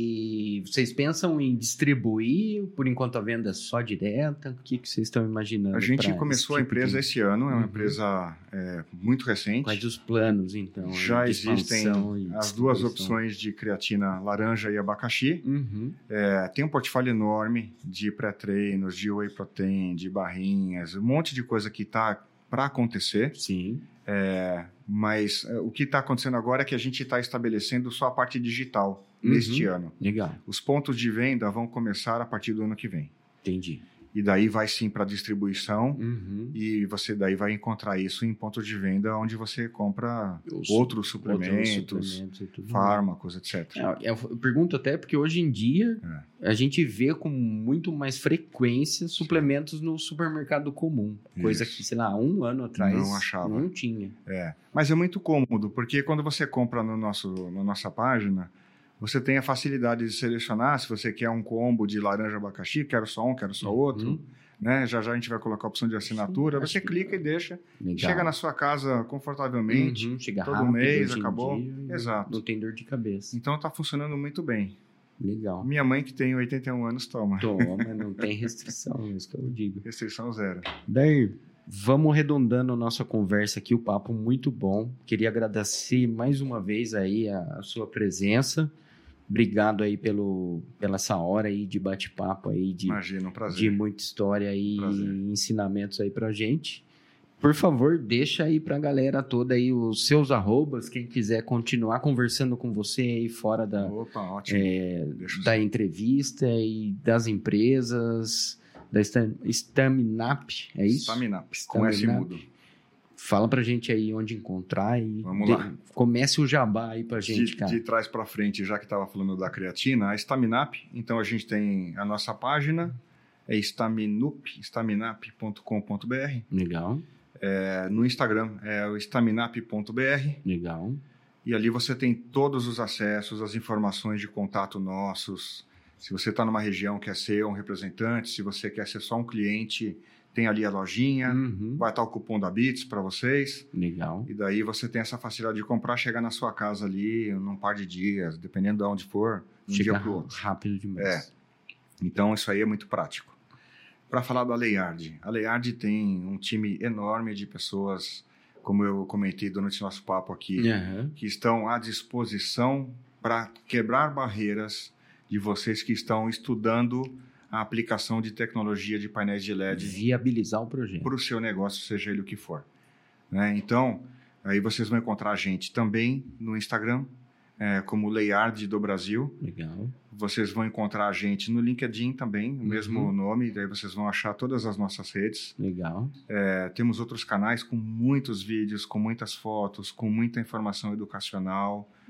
E vocês pensam em distribuir? Por enquanto a venda é só direta? O que, que vocês estão imaginando? A gente pra começou esse a tipo empresa de... esse ano, é uma Uhum. empresa é, muito recente. Quais os planos, então? Já de existem expansão e as duas distribuição? opções de creatina laranja e abacaxi. Uhum. É, tem um portfólio enorme de pré-treinos, de whey protein, de barrinhas, um monte de coisa que está para acontecer. Sim. É, mas é, o que está acontecendo agora é que a gente está estabelecendo só a parte digital Uhum. neste ano. Legal. Os pontos de venda vão começar a partir do ano que vem. Entendi. E daí vai sim para distribuição. Uhum. E você daí vai encontrar isso em pontos de venda onde você compra Os- outros suplementos, Outros suplementos e tudo. fármacos, etcétera. É, Eu eu pergunto até porque hoje em dia É. a gente vê com muito mais frequência suplementos no supermercado comum. Coisa Isso. que, sei lá, um ano atrás Não achava. não tinha. É. Mas é muito cômodo, porque quando você compra no nosso, na nossa página, você tem a facilidade de selecionar se você quer um combo de laranja abacaxi, quero só um, quero só outro. Uhum. Né? Já já a gente vai colocar a opção de assinatura. Sim, Você acho que- clica e deixa. Legal. Chega na sua casa confortavelmente. Uhum, chega todo rápido, mês, hoje em acabou. dia, e Exato. Não tem dor de cabeça. Então está funcionando muito bem. Legal. Minha mãe, que tem oitenta e um anos, toma. Toma, não tem restrição, é isso que eu digo. Restrição zero. Daí, vamos arredondando a nossa conversa aqui, o papo muito bom. Queria agradecer mais uma vez aí a, a sua presença. Obrigado aí pelo, pela essa hora aí de bate-papo aí, de, Imagina, um prazer. de muita história aí Prazer. e ensinamentos aí pra gente. Por favor, deixa aí pra galera toda aí os seus arrobas, quem quiser continuar conversando com você aí fora da, Opa, ótimo. é, Deixa eu da só- entrevista e das empresas, da Stam- Staminap, é isso? Staminap, com S Staminap. mudo. Fala pra gente aí onde encontrar e Vamos de- lá. comece o jabá aí pra gente, De, cara. de trás para frente, já que estava falando da creatina, a Staminap, então a gente tem a nossa página, é staminup, staminap ponto com ponto b r. Legal, É, no Instagram é o staminap ponto b r. legal. E ali você tem todos os acessos, as informações de contato nossos. Se você está numa região, quer ser um representante, se você quer ser só um cliente, tem ali a lojinha, Uhum, vai estar o cupom da Beats para vocês. legal. E daí você tem essa facilidade de comprar, chegar na sua casa ali num par de dias, dependendo de onde for, de um Chega dia para o outro. rápido demais. É. Então isso aí é muito prático. Para falar da Leiard, a Leiard tem um time enorme de pessoas, como eu comentei durante o nosso papo aqui, Aham. que estão à disposição para quebrar barreiras de vocês que estão estudando a aplicação de tecnologia de painéis de L E D Viabilizar o projeto. para o seu negócio, seja ele o que for. Né? Então, aí vocês vão encontrar a gente também no Instagram, é, como Leiard do Brasil. Legal. Vocês vão encontrar a gente no LinkedIn também, o Uhum. mesmo nome, daí vocês vão achar todas as nossas redes. Legal. É, temos outros canais com muitos vídeos, com muitas fotos, com muita informação educacional.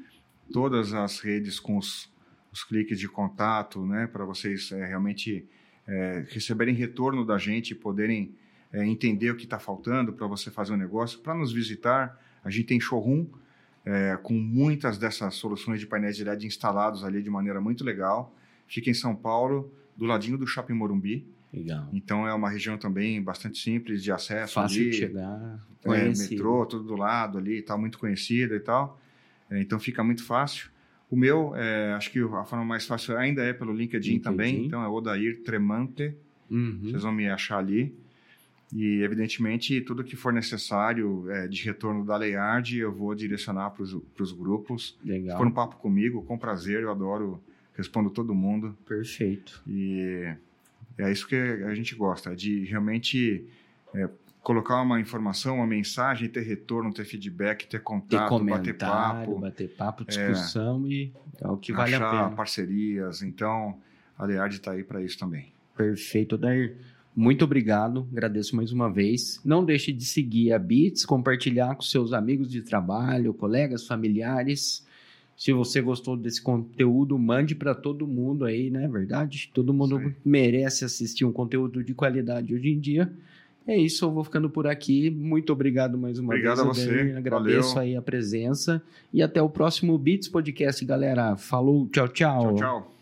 todas as redes com os, os cliques de contato, né, para vocês é, realmente é, receberem retorno da gente e poderem é, entender o que está faltando para você fazer um negócio, para nos visitar. A gente tem showroom é, com muitas dessas soluções de painéis de L E D instalados ali de maneira muito legal. Fica em São Paulo, do ladinho do Shopping Morumbi. Legal. Então é uma região também bastante simples de acesso. Fácil ali, de chegar. É, metrô, tudo do lado ali, tá muito conhecida e tal. É, então fica muito fácil. O meu, é, acho que a forma mais fácil ainda é pelo LinkedIn, LinkedIn. também. Então é Odair Tremante. Uhum. Vocês vão me achar ali. E, evidentemente, tudo que for necessário é, de retorno da Layard, eu vou direcionar para os grupos. Legal. Se for um papo comigo, com prazer, eu adoro, respondo todo mundo. Perfeito. E é isso que a gente gosta, de realmente é, colocar uma informação, uma mensagem, ter retorno, ter feedback, ter contato, ter bater papo. bater papo, discussão é, e é o que vale a pena. Achar parcerias. Então, a Layard está aí para isso também. Perfeito, Odair. Muito obrigado, agradeço mais uma vez. Não deixe de seguir a Beats, compartilhar com seus amigos de trabalho, colegas, familiares. Se você gostou desse conteúdo, mande para todo mundo aí, né? Verdade? Todo mundo merece assistir um conteúdo de qualidade hoje em dia. É isso, eu vou ficando por aqui. Muito obrigado mais uma obrigado vez. Obrigado a você. Agradeço Valeu. aí a presença. E até o próximo Beats Podcast, galera. Falou, tchau, tchau. Tchau, tchau.